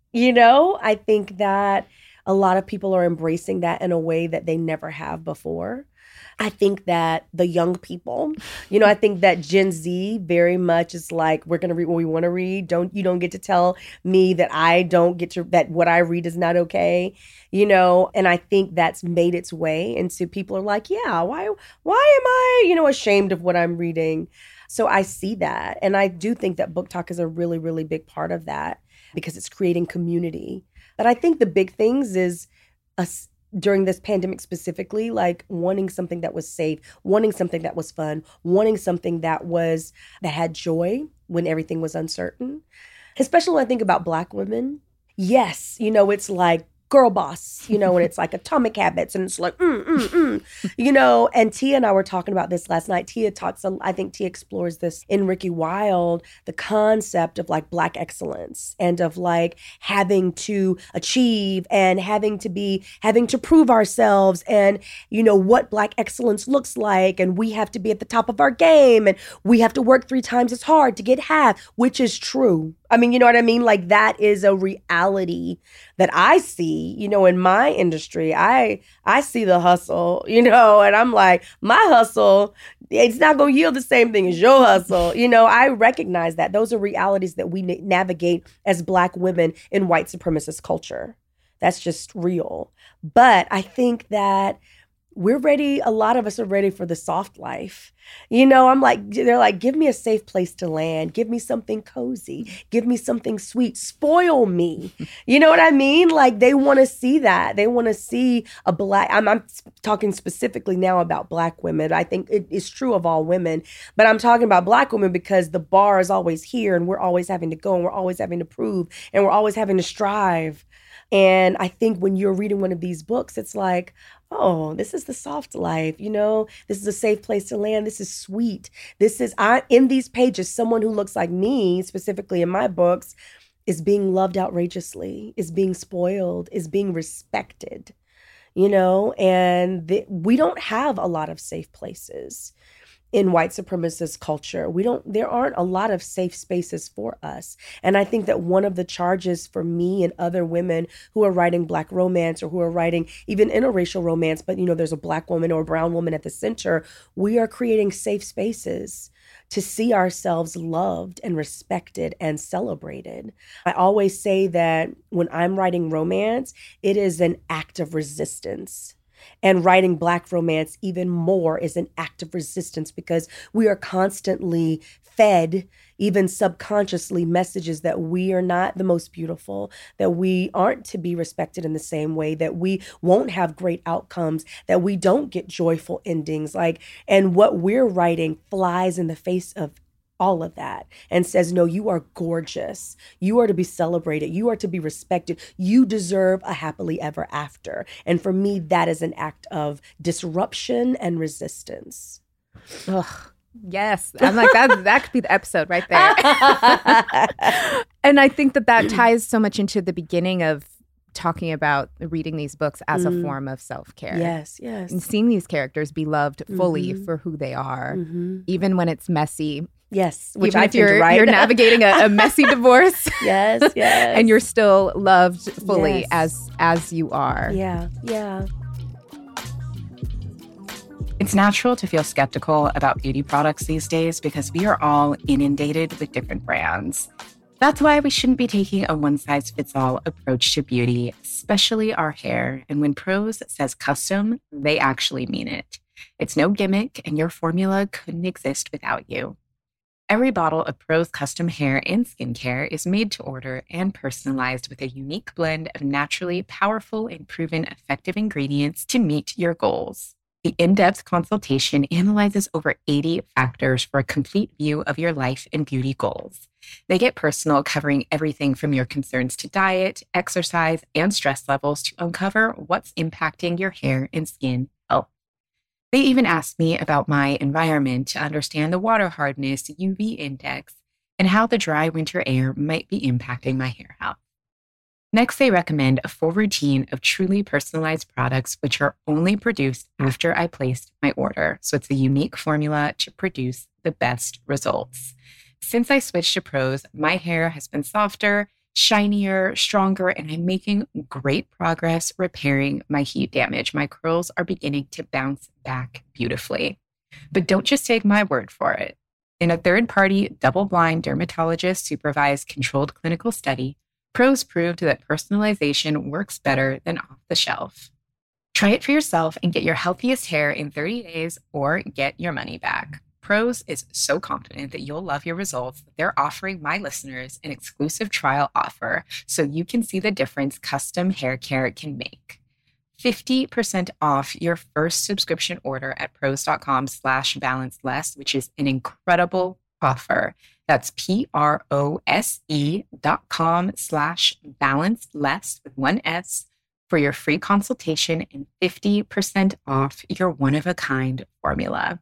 You know, I think that a lot of people are embracing that in a way that they never have before. I think that the young people, you know, I think that Gen Z very much is like, we're going to read what we want to read. Don't, you don't get to tell me that I don't get to, that what I read is not okay, you know? And I think that's made its way into people are like, yeah, why, why am I, you know, ashamed of what I'm reading? So I see that. And I do think that Book Talk is a really, really big part of that because it's creating community. But I think the big things is us during this pandemic specifically, like wanting something that was safe, wanting something that was fun, wanting something that was, that had joy when everything was uncertain. Especially when I think about Black women. Yes, you know, it's like girl boss, you know, and it's like Atomic Habits and it's like, mm, mm, mm, you know, and Tia and I were talking about this last night. Tia talks, I think Tia explores this in Ricky Wilde, the concept of like Black excellence and of like having to achieve and having to be, having to prove ourselves and, you know, what Black excellence looks like. And we have to be at the top of our game and we have to work three times as hard to get half, which is true. I mean, you know what I mean? Like that is a reality that I see, you know, in my industry. I I see the hustle, you know, and I'm like, my hustle, it's not going to yield the same thing as your hustle. You know, I recognize that. Those are realities that we na- navigate as Black women in white supremacist culture. That's just real. But I think that we're ready. A lot of us are ready for the soft life. You know, I'm like, they're like, give me a safe place to land. Give me something cozy. Give me something sweet. Spoil me. You know what I mean? Like they want to see that. They want to see a Black, I'm, I'm talking specifically now about Black women. I think it is true of all women, but I'm talking about Black women because the bar is always here and we're always having to go and we're always having to prove and we're always having to strive. And I think when you're reading one of these books, it's like, oh, this is the soft life, you know, this is a safe place to land. This is sweet. This is, I in these pages, someone who looks like me, specifically in my books, is being loved outrageously, is being spoiled, is being respected, you know, and the, we don't have a lot of safe places in white supremacist culture. We don't, there aren't a lot of safe spaces for us. And I think that one of the charges for me and other women who are writing Black romance or who are writing even interracial romance, but you know, there's a Black woman or a brown woman at the center, we are creating safe spaces to see ourselves loved and respected and celebrated. I always say that when I'm writing romance, it is an act of resistance. And writing Black romance even more is an act of resistance because we are constantly fed, even subconsciously, messages that we are not the most beautiful, that we aren't to be respected in the same way, that we won't have great outcomes, that we don't get joyful endings. Like, and what we're writing flies in the face of all of that and says, no, you are gorgeous. You are to be celebrated. You are to be respected. You deserve a happily ever after. And for me, that is an act of disruption and resistance. Ugh. Yes. I'm like, that that could be the episode right there. And I think that that ties so much into the beginning of talking about reading these books as mm. a form of self-care. Yes, yes. And seeing these characters be loved fully mm-hmm. for who they are, mm-hmm. even when it's messy. Yes, which Even I if you're, right. you're navigating a, a messy divorce. Yes, yes. And you're still loved fully yes. as as you are. Yeah, yeah. It's natural to feel skeptical about beauty products these days because we are all inundated with different brands. That's why we shouldn't be taking a one-size-fits-all approach to beauty, especially our hair. And when Prose says custom, they actually mean it. It's no gimmick, and your formula couldn't exist without you. Every bottle of Prose custom hair and skincare is made to order and personalized with a unique blend of naturally powerful and proven effective ingredients to meet your goals. The in-depth consultation analyzes over eighty factors for a complete view of your life and beauty goals. They get personal, covering everything from your concerns to diet, exercise, and stress levels to uncover what's impacting your hair and skin health. They even asked me about my environment to understand the water hardness, U V index, and how the dry winter air might be impacting my hair health. Next, they recommend a full routine of truly personalized products, which are only produced after I placed my order. So it's a unique formula to produce the best results. Since I switched to Prose, my hair has been softer, shinier, stronger, and I'm making great progress repairing my heat damage. My curls are beginning to bounce back beautifully. But don't just take my word for it. In a third-party, double-blind, dermatologist-supervised controlled clinical study, Prose proved that personalization works better than off-the-shelf. Try it for yourself and get your healthiest hair in thirty days or get your money back. Prose is so confident that you'll love your results that they're offering my listeners an exclusive trial offer so you can see the difference custom hair care can make. fifty percent off your first subscription order at prose.com slash balance less, which is an incredible offer. That's P-R-O-S-E dot com slash balance less with one S for your free consultation and fifty percent off your one-of-a-kind formula.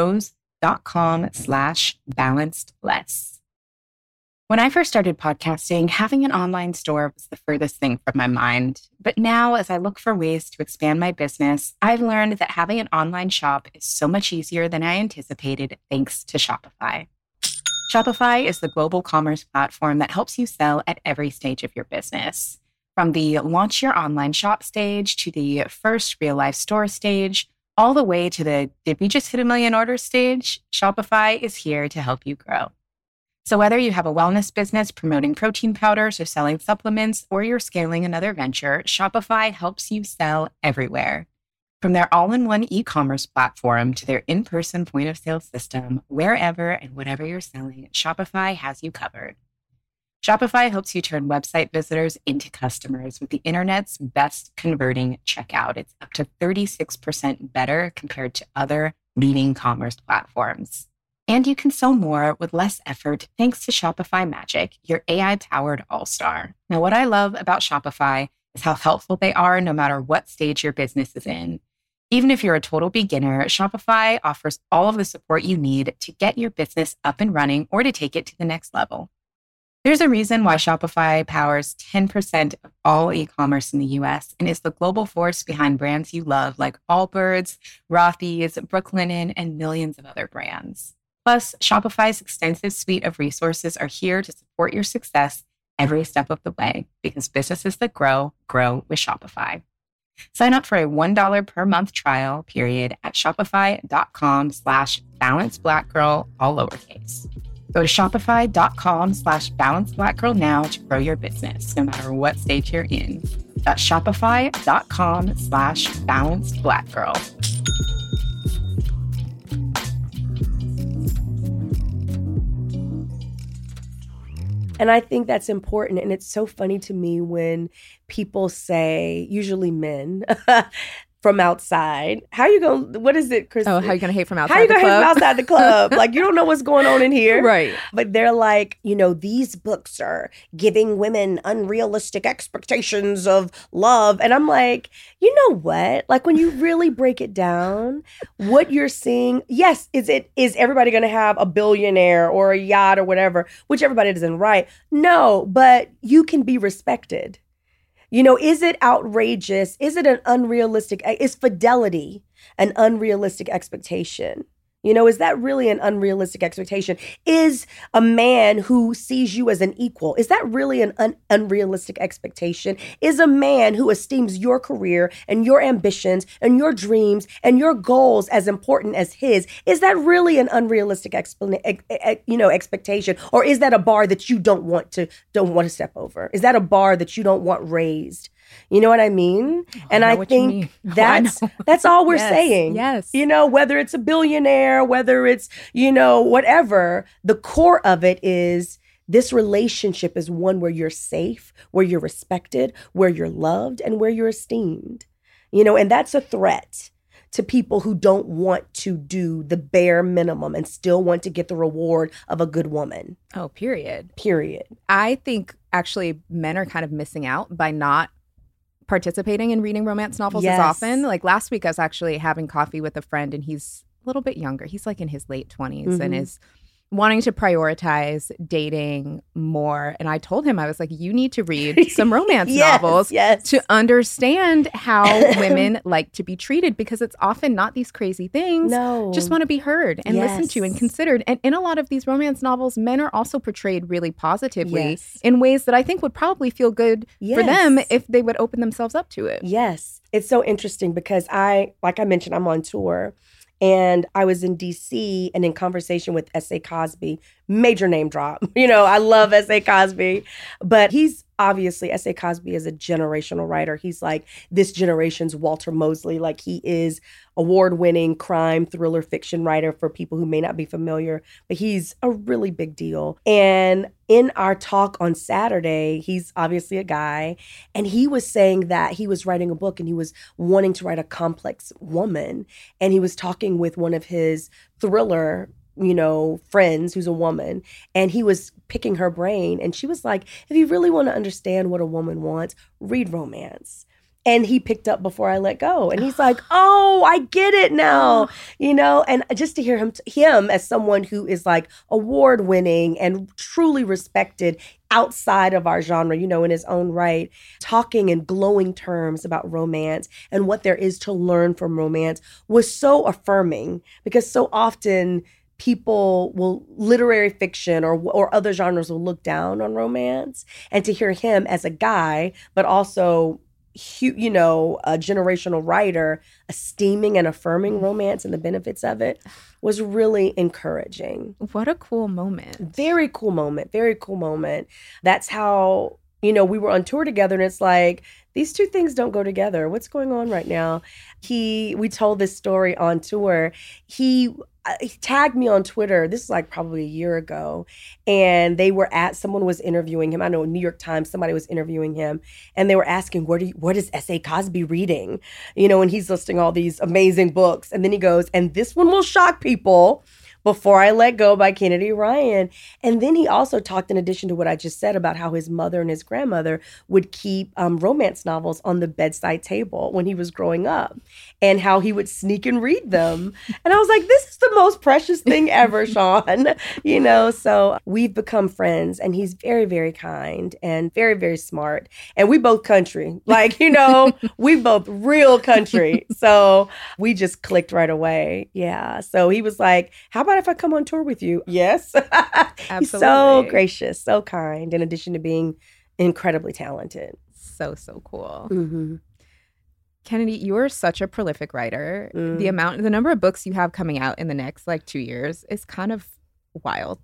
Prose.com slash balanced less. When I first started podcasting, having an online store was the furthest thing from my mind. But now, as I look for ways to expand my business, I've learned that having an online shop is so much easier than I anticipated thanks to Shopify. Shopify is the global commerce platform that helps you sell at every stage of your business. From the launch your online shop stage to the first real-life store stage, all the way to the did we just hit a million orders stage, Shopify is here to help you grow. So whether you have a wellness business promoting protein powders or selling supplements, or you're scaling another venture, Shopify helps you sell everywhere. From their all-in-one e-commerce platform to their in-person point-of-sale system, wherever and whatever you're selling, Shopify has you covered. Shopify helps you turn website visitors into customers with the internet's best converting checkout. It's up to thirty-six percent better compared to other leading commerce platforms. And you can sell more with less effort thanks to Shopify Magic, your A I-powered all-star. Now, what I love about Shopify is how helpful they are no matter what stage your business is in. Even if you're a total beginner, Shopify offers all of the support you need to get your business up and running or to take it to the next level. There's a reason why Shopify powers ten percent of all e-commerce in the U S and is the global force behind brands you love like Allbirds, Rothy's, Brooklinen, and millions of other brands. Plus, Shopify's extensive suite of resources are here to support your success every step of the way because businesses that grow, grow with Shopify. Sign up for a one dollar per month trial period at shopify.com slash balanceblackgirl, all lowercase. Go to shopify.com slash balanceblackgirl now to grow your business, no matter what stage you're in. That's shopify.com slash balancedblackgirl. And I think that's important. And it's so funny to me when people say, usually men, from outside, how you going to, what is it, Chris? Oh, how you going to hate from outside How you the going to hate club? from outside the club? Like, you don't know what's going on in here. Right. But they're like, you know, these books are giving women unrealistic expectations of love. And I'm like, you know what? Like, when you really break it down, what you're seeing, yes, is it is everybody going to have a billionaire or a yacht or whatever, which everybody doesn't write? No, but you can be respected. You know, is it outrageous? Is it an unrealistic? Is fidelity an unrealistic expectation? You know, is that really an unrealistic expectation? Is a man who sees you as an equal, is that really an un- unrealistic expectation? Is a man who esteems your career and your ambitions and your dreams and your goals as important as his, is that really an unrealistic expla- ex- ex- you know, expectation? Or is that a bar that you don't want to don't want to step over? Is that a bar that you don't want raised? You know what I mean? Oh, and I, I think oh, that's I that's all we're yes, saying. Yes. You know, whether it's a billionaire, whether it's, you know, whatever, the core of it is this relationship is one where you're safe, where you're respected, where you're loved, and where you're esteemed. You know, and that's a threat to people who don't want to do the bare minimum and still want to get the reward of a good woman. Oh, period. Period. I think actually men are kind of missing out by not participating in reading romance novels Yes. as often. Like last week, I was actually having coffee with a friend and he's a little bit younger. He's like in his late twenties Mm-hmm. and is wanting to prioritize dating more. And I told him, I was like, you need to read some romance yes, novels yes. to understand how women like to be treated, because it's often not these crazy things. No. Just want to be heard and Yes. listened to and considered. And in a lot of these romance novels, men are also portrayed really positively Yes. in ways that I think would probably feel good Yes. for them if they would open themselves up to it. Yes. It's so interesting because I, like I mentioned, I'm on tour. And I was in D C and in conversation with S A Cosby, major name drop. You know, I love S A Cosby, but he's obviously, S A Cosby is a generational writer. He's like this generation's Walter Mosley. Like he is award-winning crime thriller fiction writer for people who may not be familiar, but he's a really big deal. And in our talk on Saturday, he's obviously a guy, and he was saying that he was writing a book and he was wanting to write a complex woman. And he was talking with one of his thriller you know, friends who's a woman, and he was picking her brain. And she was like, if you really want to understand what a woman wants, read romance. And he picked up Before I Let Go. And he's like, oh, I get it now, you know? And just to hear him, him as someone who is like award winning and truly respected outside of our genre, you know, in his own right, talking in glowing terms about romance and what there is to learn from romance was so affirming, because so often people will, literary fiction or or other genres will look down on romance. And to hear him as a guy, but also, you know, a generational writer, esteeming and affirming romance and the benefits of it was really encouraging. What a cool moment. Very cool moment. Very cool moment. That's how, you know, we were on tour together, and it's like, these two things don't go together. What's going on right now? He, we told this story on tour. He, he tagged me on Twitter. This is like probably a year ago. And they were at, someone was interviewing him. I know New York Times, somebody was interviewing him. And they were asking, what, do you, what is S A Cosby reading? You know, and he's listing all these amazing books. And then he goes, and this one will shock people. Before I Let Go by Kennedy Ryan. And then he also talked, in addition to what I just said, about how his mother and his grandmother would keep um, romance novels on the bedside table when he was growing up, and how he would sneak and read them. And I was like, this is the most precious thing ever, Sean. You know, so we've become friends, and he's very, very kind and very, very smart. And we both country. Like, you know, we both real country. So we just clicked right away. Yeah. So he was like, how about if I come on tour with you? Yes. He's so gracious, so kind, in addition to being incredibly talented. So, so cool. Mm-hmm. Kennedy, you're such a prolific writer. Mm. The amount, the number of books you have coming out in the next like two years is kind of wild.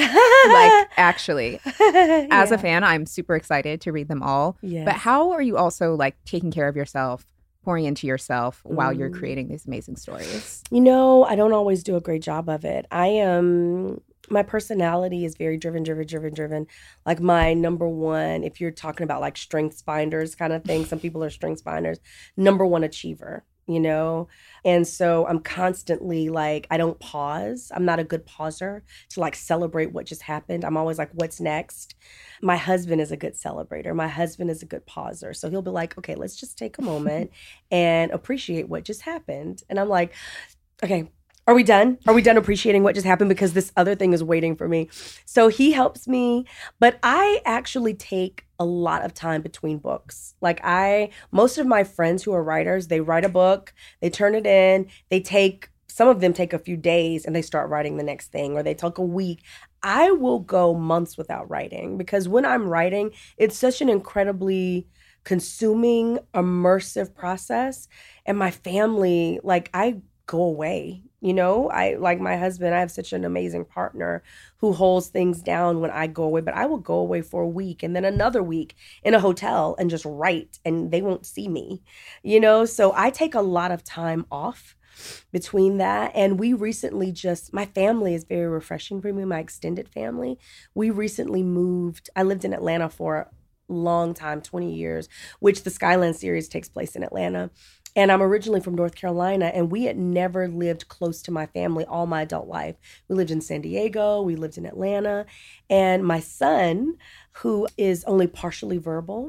Like, actually, yeah. as a fan, I'm super excited to read them all. Yes. But how are you also like taking care of yourself, pouring into yourself while you're Mm. creating these amazing stories? You know, I don't always do a great job of it. I am, my personality is very driven, driven, driven, driven. Like my number one, if you're talking about like strengths finders kind of thing, some people are strengths finders, number one achiever, you know? And so I'm constantly like, I don't pause. I'm not a good pauser to like celebrate what just happened. I'm always like, what's next? My husband is a good celebrator. My husband is a good pauser. So he'll be like, okay, let's just take a moment and appreciate what just happened. And I'm like, okay, are we done? Are we done appreciating what just happened? Because this other thing is waiting for me. So he helps me, but I actually take a lot of time between books. Like I, most of my friends who are writers, they write a book, they turn it in, they take, some of them take a few days and they start writing the next thing, or they take a week. I will go months without writing, because when I'm writing, it's such an incredibly consuming, immersive process. And my family, like I go away. You know, I like my husband, I have such an amazing partner who holds things down when I go away, but I will go away for a week and then another week in a hotel and just write, and they won't see me, you know? So I take a lot of time off between that. And we recently just, my family is very refreshing for me, my extended family. We recently moved, I lived in Atlanta for a long time, twenty years, which the Skyland series takes place in Atlanta. And I'm originally from North Carolina, and we had never lived close to my family all my adult life. We lived in San Diego, we lived in Atlanta, and my son, who is only partially verbal,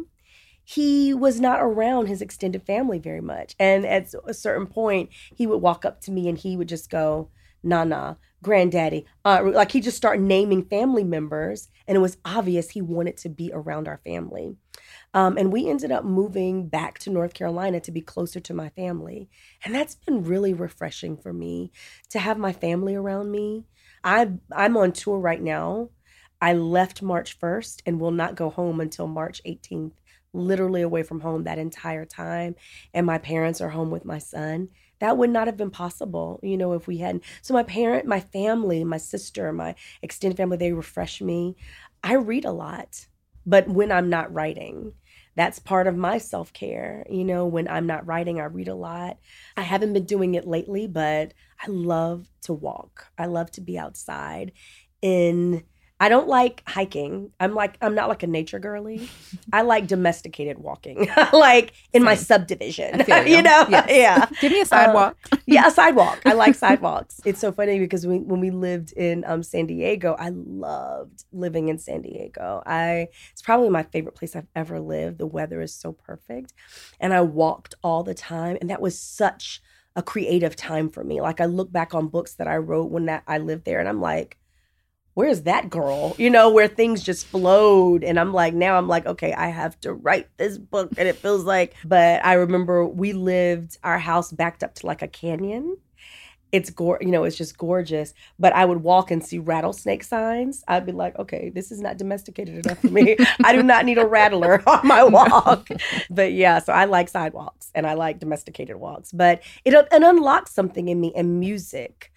he was not around his extended family very much. And at a certain point, he would walk up to me and he would just go, Nana, Granddaddy. Uh, like he just started naming family members, and it was obvious he wanted to be around our family. Um, and we ended up moving back to North Carolina to be closer to my family. And that's been really refreshing for me to have my family around me. I, I'm on tour right now. I left March first and will not go home until March eighteenth, literally away from home that entire time. And my parents are home with my son. That would not have been possible, you know, if we hadn't. So my parent, my family, my sister, my extended family, they refresh me. I read a lot, but when I'm not writing, that's part of my self-care. You know, when I'm not writing, I read a lot. I haven't been doing it lately, but I love to walk. I love to be outside in... I don't like hiking. I'm like, I'm not like a nature girly. I like domesticated walking, like in Same. my subdivision, you. you know? Yes. Yeah. Give me a sidewalk. Um, yeah, a sidewalk. I like sidewalks. It's so funny because we, when we lived in um, San Diego, I loved living in San Diego. I It's probably my favorite place I've ever lived. The weather is so perfect. And I walked all the time. And that was such a creative time for me. Like I look back on books that I wrote when that I lived there and I'm like, where's that girl? You know, where things just flowed. And I'm like, now I'm like, okay, I have to write this book. And it feels like, but I remember we lived, our house backed up to like a canyon. It's, go- you know, it's just gorgeous. But I would walk and see rattlesnake signs. I'd be like, okay, this is not domesticated enough for me. I do not need a rattler on my walk. But yeah, so I like sidewalks and I like domesticated walks. But it, it unlocks something in me, and music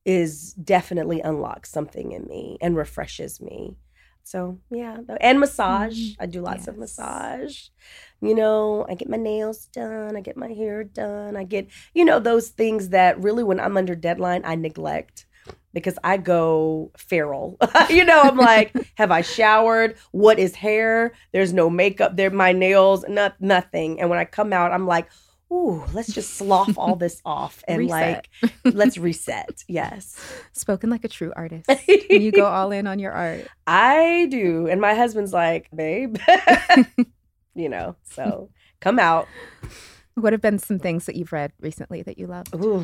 is definitely unlocks something in me and refreshes me. So yeah, and massage. I do lots yes. of massage. You know, I get my nails done. I get my hair done. I get, you know, those things that really when I'm under deadline, I neglect because I go feral. You know, I'm like, have I showered? What is hair? There's no makeup there. My nails, not, nothing. And when I come out, I'm like, ooh, let's just slough all this off and reset. like, let's reset. Yes. Spoken like a true artist. You go all in on your art. I do. And my husband's like, babe, you know, so come out. What have been some things that you've read recently that you love? Ooh,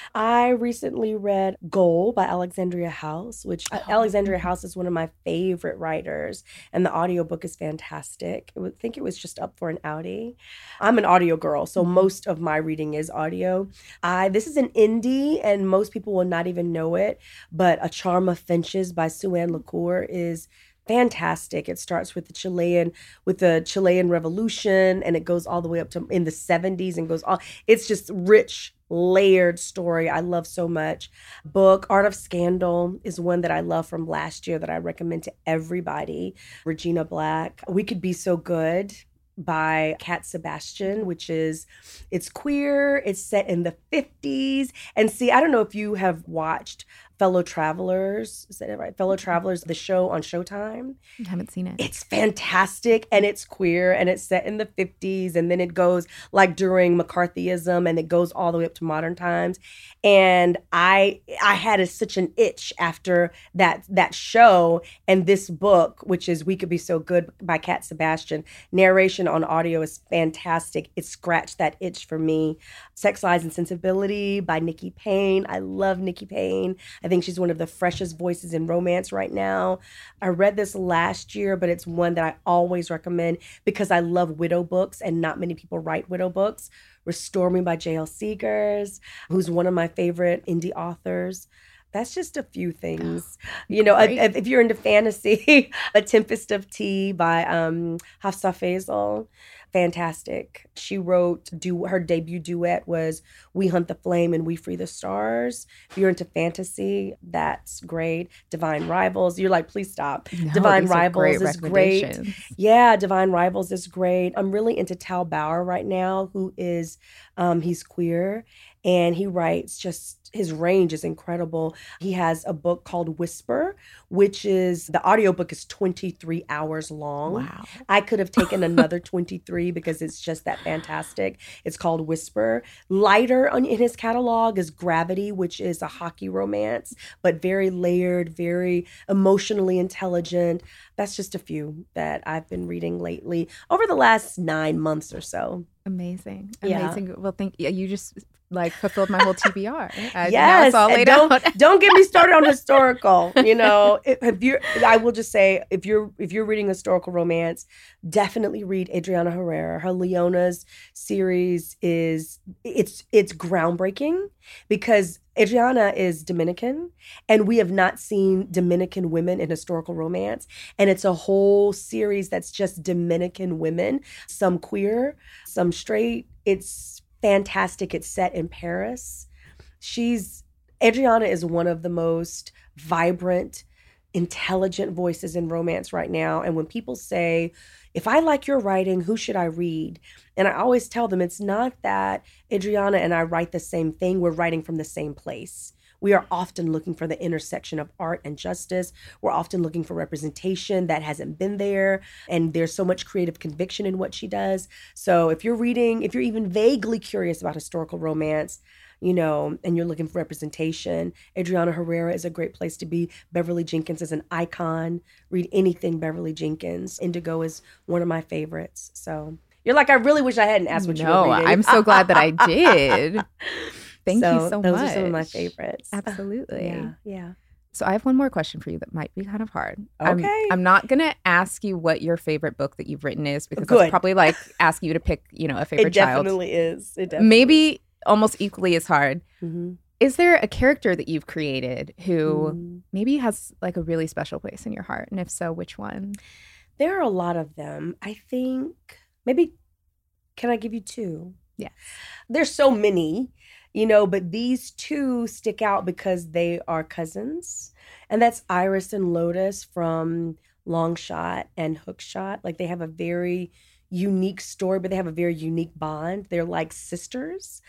I recently read Goal by Alexandria House, which oh. Alexandria House is one of my favorite writers, and the audiobook is fantastic. I would think it was just up for an Audi. I'm an audio girl, so most of my reading is audio. I This is an indie, and most people will not even know it, but A Charm of Finches by Sue-Ann LaCour is fantastic. It starts with the Chilean, with the Chilean Revolution, and it goes all the way up to in the seventies and goes all. It's just rich, layered story. I love so much. Book Art of Scandal is one that I love from last year that I recommend to everybody. Regina Black. We Could Be So Good by Cat Sebastian, which is, it's queer. It's set in the fifties. And see, I don't know if you have watched Fellow Travelers, is that right? Fellow Travelers, the show on Showtime. I haven't seen it. It's fantastic, and it's queer, and it's set in the fifties, and then it goes like during McCarthyism, and it goes all the way up to modern times. And I I had a, such an itch after that that show, and this book, which is We Could Be So Good by Cat Sebastian. Narration on audio is fantastic. It scratched that itch for me. Sex, Lies, and Sensibility by Nikki Payne. I love Nikki Payne. I think she's one of the freshest voices in romance right now. I read this last year, but it's one that I always recommend because I love widow books and not many people write widow books. Restore Me by J L Seegers, who's one of my favorite indie authors. That's just a few things. You know, if, if you're into fantasy, A Tempest of Tea by um, Hafsa Faisal. Fantastic. She wrote, du- her debut duet was We Hunt the Flame and We Free the Stars. If you're into fantasy, that's great. Divine Rivals. You're like, please stop. No, Divine these are Rivals great is great. Yeah, Divine Rivals is great. I'm really into Tal Bauer right now, who is, um, he's queer. And he writes just, his range is incredible. He has a book called Whisper, which is, the audiobook is twenty-three hours long. Wow. I could have taken another twenty-three because it's just that fantastic. It's called Whisper. Lighter on, in his catalog is Gravity, which is a hockey romance, but very layered, very emotionally intelligent. That's just a few that I've been reading lately over the last nine months or so. Amazing. Yeah. Amazing. Well, thank you. You just like fulfilled my whole T B R. Uh, Yes, now it's all and laid don't out. don't get me started on historical. You know, if, if you're, I will just say, if you're if you're reading historical romance, definitely read Adriana Herrera. Her Leona's series is it's it's groundbreaking because Adriana is Dominican, and we have not seen Dominican women in historical romance, and it's a whole series that's just Dominican women, some queer, some straight. It's fantastic. It's set in Paris. She's Adriana is one of the most vibrant, intelligent voices in romance right now. And when people say, if I like your writing, who should I read? And I always tell them it's not that Adriana and I write the same thing. We're writing from the same place. We are often looking for the intersection of art and justice. We're often looking for representation that hasn't been there. And there's so much creative conviction in what she does. So if you're reading, if you're even vaguely curious about historical romance, you know, and you're looking for representation, Adriana Herrera is a great place to be. Beverly Jenkins is an icon. Read anything Beverly Jenkins. Indigo is one of my favorites. So you're like, I really wish I hadn't asked what no, you were reading. I'm so glad that I did. Thank so you so those much. Those are some of my favorites. Absolutely. Yeah, yeah. So I have one more question for you that might be kind of hard. Okay. I'm, I'm not going to ask you what your favorite book that you've written is because Good. that's probably like asking you to pick, you know, a favorite It child. definitely is. It definitely Maybe almost equally as hard. Mm-hmm. Is there a character that you've created who Mm. maybe has like a really special place in your heart? And if so, which one? There are a lot of them. I think maybe, can I give you two? Yeah. There's so many, you know, but these two stick out because they are cousins. And that's Iris and Lotus from Long Shot and Hookshot. Like they have a very unique story, but they have a very unique bond. They're like sisters.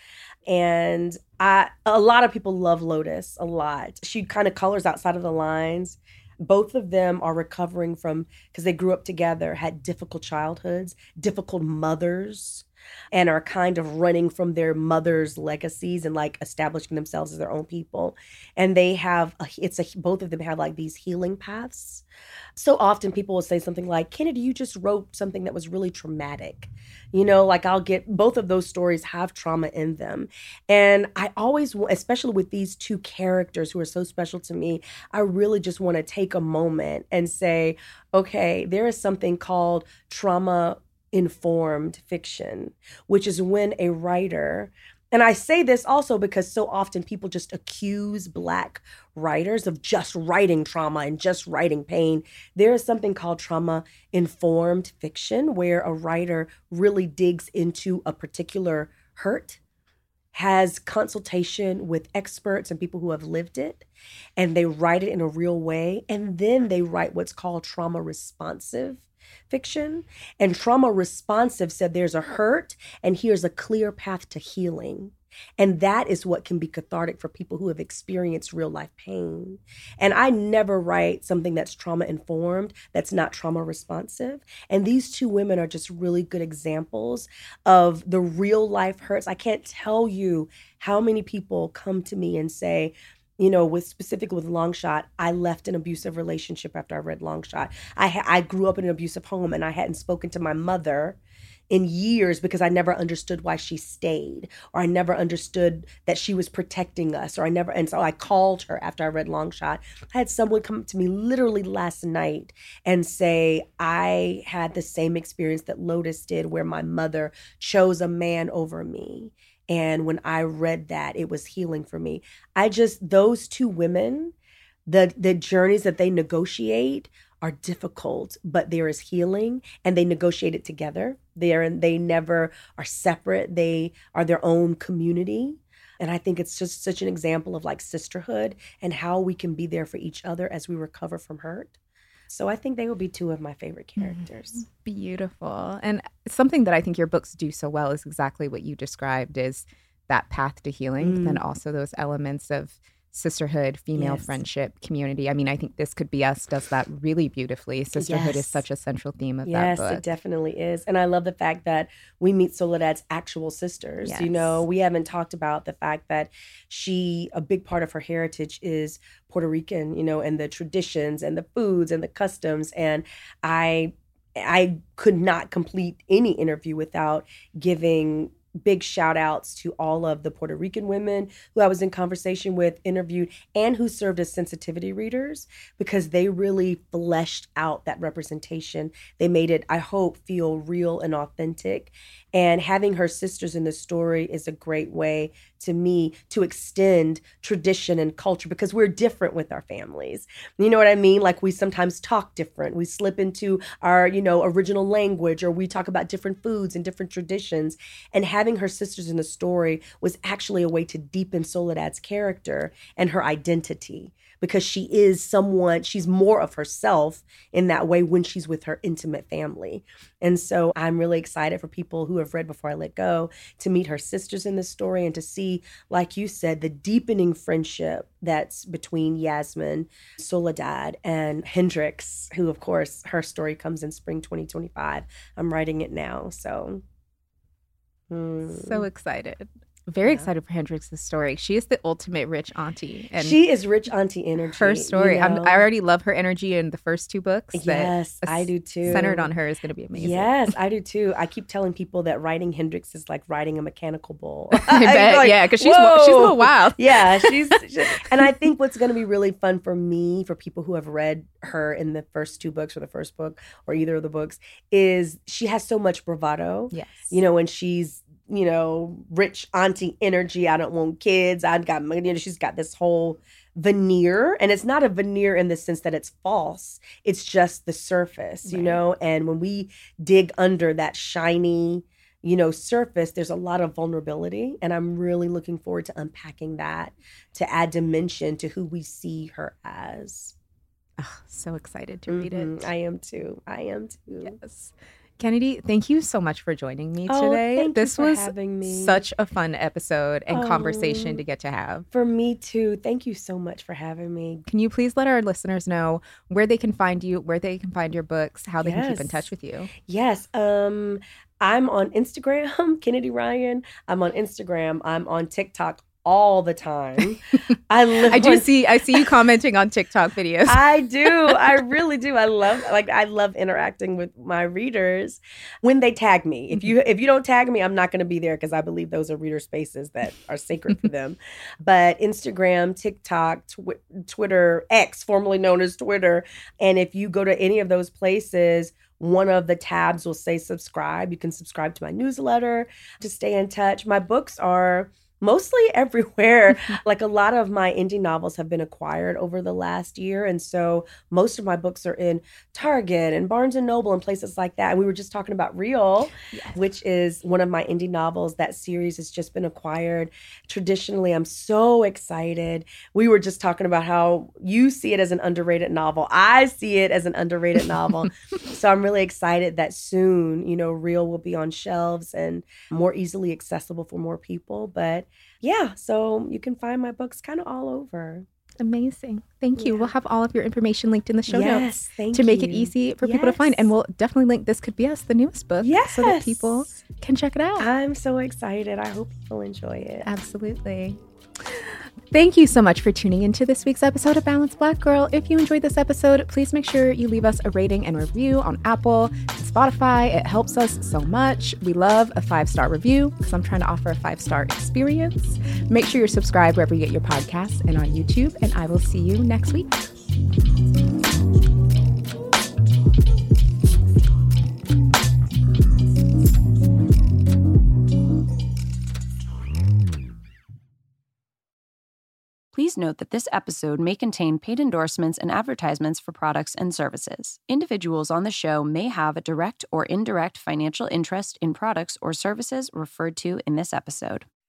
And I, a lot of people love Lotus a lot. She kind of colors outside of the lines. Both of them are recovering from, because they grew up together, had difficult childhoods, difficult mothers, and are kind of running from their mother's legacies and like establishing themselves as their own people. And they have, a, it's a, both of them have like these healing paths. So often people will say something like, Kennedy, you just wrote something that was really traumatic. You know, like I'll get, both of those stories have trauma in them. And I always, especially with these two characters who are so special to me, I really just want to take a moment and say, okay, there is something called trauma informed fiction, which is when a writer, and I say this also because so often people just accuse Black writers of just writing trauma and just writing pain. There is something called trauma-informed fiction where a writer really digs into a particular hurt, has consultation with experts and people who have lived it, and they write it in a real way, and then they write what's called trauma-responsive fiction. And trauma responsive said there's a hurt and here's a clear path to healing. And that is what can be cathartic for people who have experienced real life pain. And I never write something that's trauma informed, that's not trauma responsive. And these two women are just really good examples of the real life hurts. I can't tell you how many people come to me and say, you know, with specifically with Long Shot, I left an abusive relationship after I read Long Shot. I ha- I grew up in an abusive home and I hadn't spoken to my mother in years because I never understood why she stayed, or I never understood that she was protecting us, or I never, and so I called her after I read Long Shot. I had someone come to me literally last night and say, I had the same experience that Lotus did where my mother chose a man over me. And when I read that, it was healing for me. I just, those two women, the the journeys that they negotiate are difficult, but there is healing and they negotiate it together. They're, they never are separate. They are their own community. And I think it's just such an example of like sisterhood and how we can be there for each other as we recover from hurt. So I think they would be two of my favorite characters. Beautiful. And something that I think your books do so well is exactly what you described, is that path to healing, Mm. but then also those elements of sisterhood, female Yes. friendship, community. I mean, I think This Could Be Us does that really beautifully. Sisterhood is Yes. such a central theme of Yes, that book. it definitely is. And I love the fact that we meet Soledad's actual sisters. You Yes. know, we haven't talked about the fact that she, a big part of her heritage is Puerto Rican, you know, and the traditions and the foods and the customs. And I I could not complete any interview without giving big shout outs to all of the Puerto Rican women who I was in conversation with, interviewed, and who served as sensitivity readers, because they really fleshed out that representation. They made it, I hope, feel real and authentic. And having her sisters in the story is a great way, to me, to extend tradition and culture, because we're different with our families. You know what I mean? Like, we sometimes talk different. We slip into our, you know, original language, or we talk about different foods and different traditions. And having her sisters in the story was actually a way to deepen Soledad's character and her identity, because she is someone, she's more of herself in that way when she's with her intimate family. And so I'm really excited for people who have read Before I Let Go to meet her sisters in this story, and to see, like you said, the deepening friendship that's between Yasmin, Soledad, and Hendrix, who, of course, her story comes in spring twenty twenty-five. I'm writing it now, so. Mm. So excited. Very Yeah. excited for Hendrix's story. She is the ultimate rich auntie. And She is rich auntie energy. her story, you I'm, know? I already love her energy in the first two books. that Yes, is I do too. Centered on her is going to be amazing. Yes, I do too. I keep telling people that writing Hendrix is like riding a mechanical bull. I bet, Like, yeah, because she's, she's a whoa. little wild. Yeah, she's, she- and I think what's going to be really fun for me, for people who have read her in the first two books or the first book or either of the books, is she has so much bravado. Yes. You know, when she's, you know, rich auntie energy. I don't want kids. I've got, you know, she's got this whole veneer, and it's not a veneer in the sense that it's false. It's just the surface, you Right. know, and when we dig under that shiny, you know, surface, there's a lot of vulnerability. And I'm really looking forward to unpacking that, to add dimension to who we see her as. Oh, so excited to read Mhm. it. I am too. I am too. Yes. Kennedy, thank you so much for joining me Oh, today. thank you this for was having me. such a fun episode and Oh. conversation to get to have. For me too. Thank you so much for having me. Can you please let our listeners know where they can find you, where they can find your books, how they can keep in Yes. touch with you? Yes. Um, I'm on Instagram, Kennedy Ryan. I'm on Instagram. I'm on TikTok all the time. I live I do on- see I see you commenting on TikTok videos. I do. I really do. I love like I love interacting with my readers when they tag me. If you if you don't tag me, I'm not going to be there, because I believe those are reader spaces that are sacred for them. But Instagram, TikTok, tw- Twitter, X, formerly known as Twitter, and if you go to any of those places, one of the tabs will say subscribe. You can subscribe to my newsletter to stay in touch. My books are mostly everywhere. Like, a lot of my indie novels have been acquired over the last year. And so most of my books are in Target and Barnes and Noble and places like that. And we were just talking about Real, Yes. which is one of my indie novels. That series has just been acquired. Traditionally, I'm so excited. We were just talking about how you see it as an underrated novel. I see it as an underrated novel. So I'm really excited that soon, you know, Real will be on shelves and more easily accessible for more people. But yeah, so you can find my books kind of all over. Amazing. Thank you. Yeah. We'll have all of your information linked in the show notes Yes, thank to make it you. easy for people to find. And Yes. we'll definitely link This Could Be Us, the newest book, so that people Yes. can check it out. I'm so excited. I hope people enjoy it. Absolutely. Thank you so much for tuning into this week's episode of Balanced Black Girl. If you enjoyed this episode, please make sure you leave us a rating and review on Apple and Spotify. It helps us so much. We love a five-star review because I'm trying to offer a five-star experience. Make sure you're subscribed wherever you get your podcasts and on YouTube, and I will see you next week. Please note that this episode may contain paid endorsements and advertisements for products and services. Individuals on the show may have a direct or indirect financial interest in products or services referred to in this episode.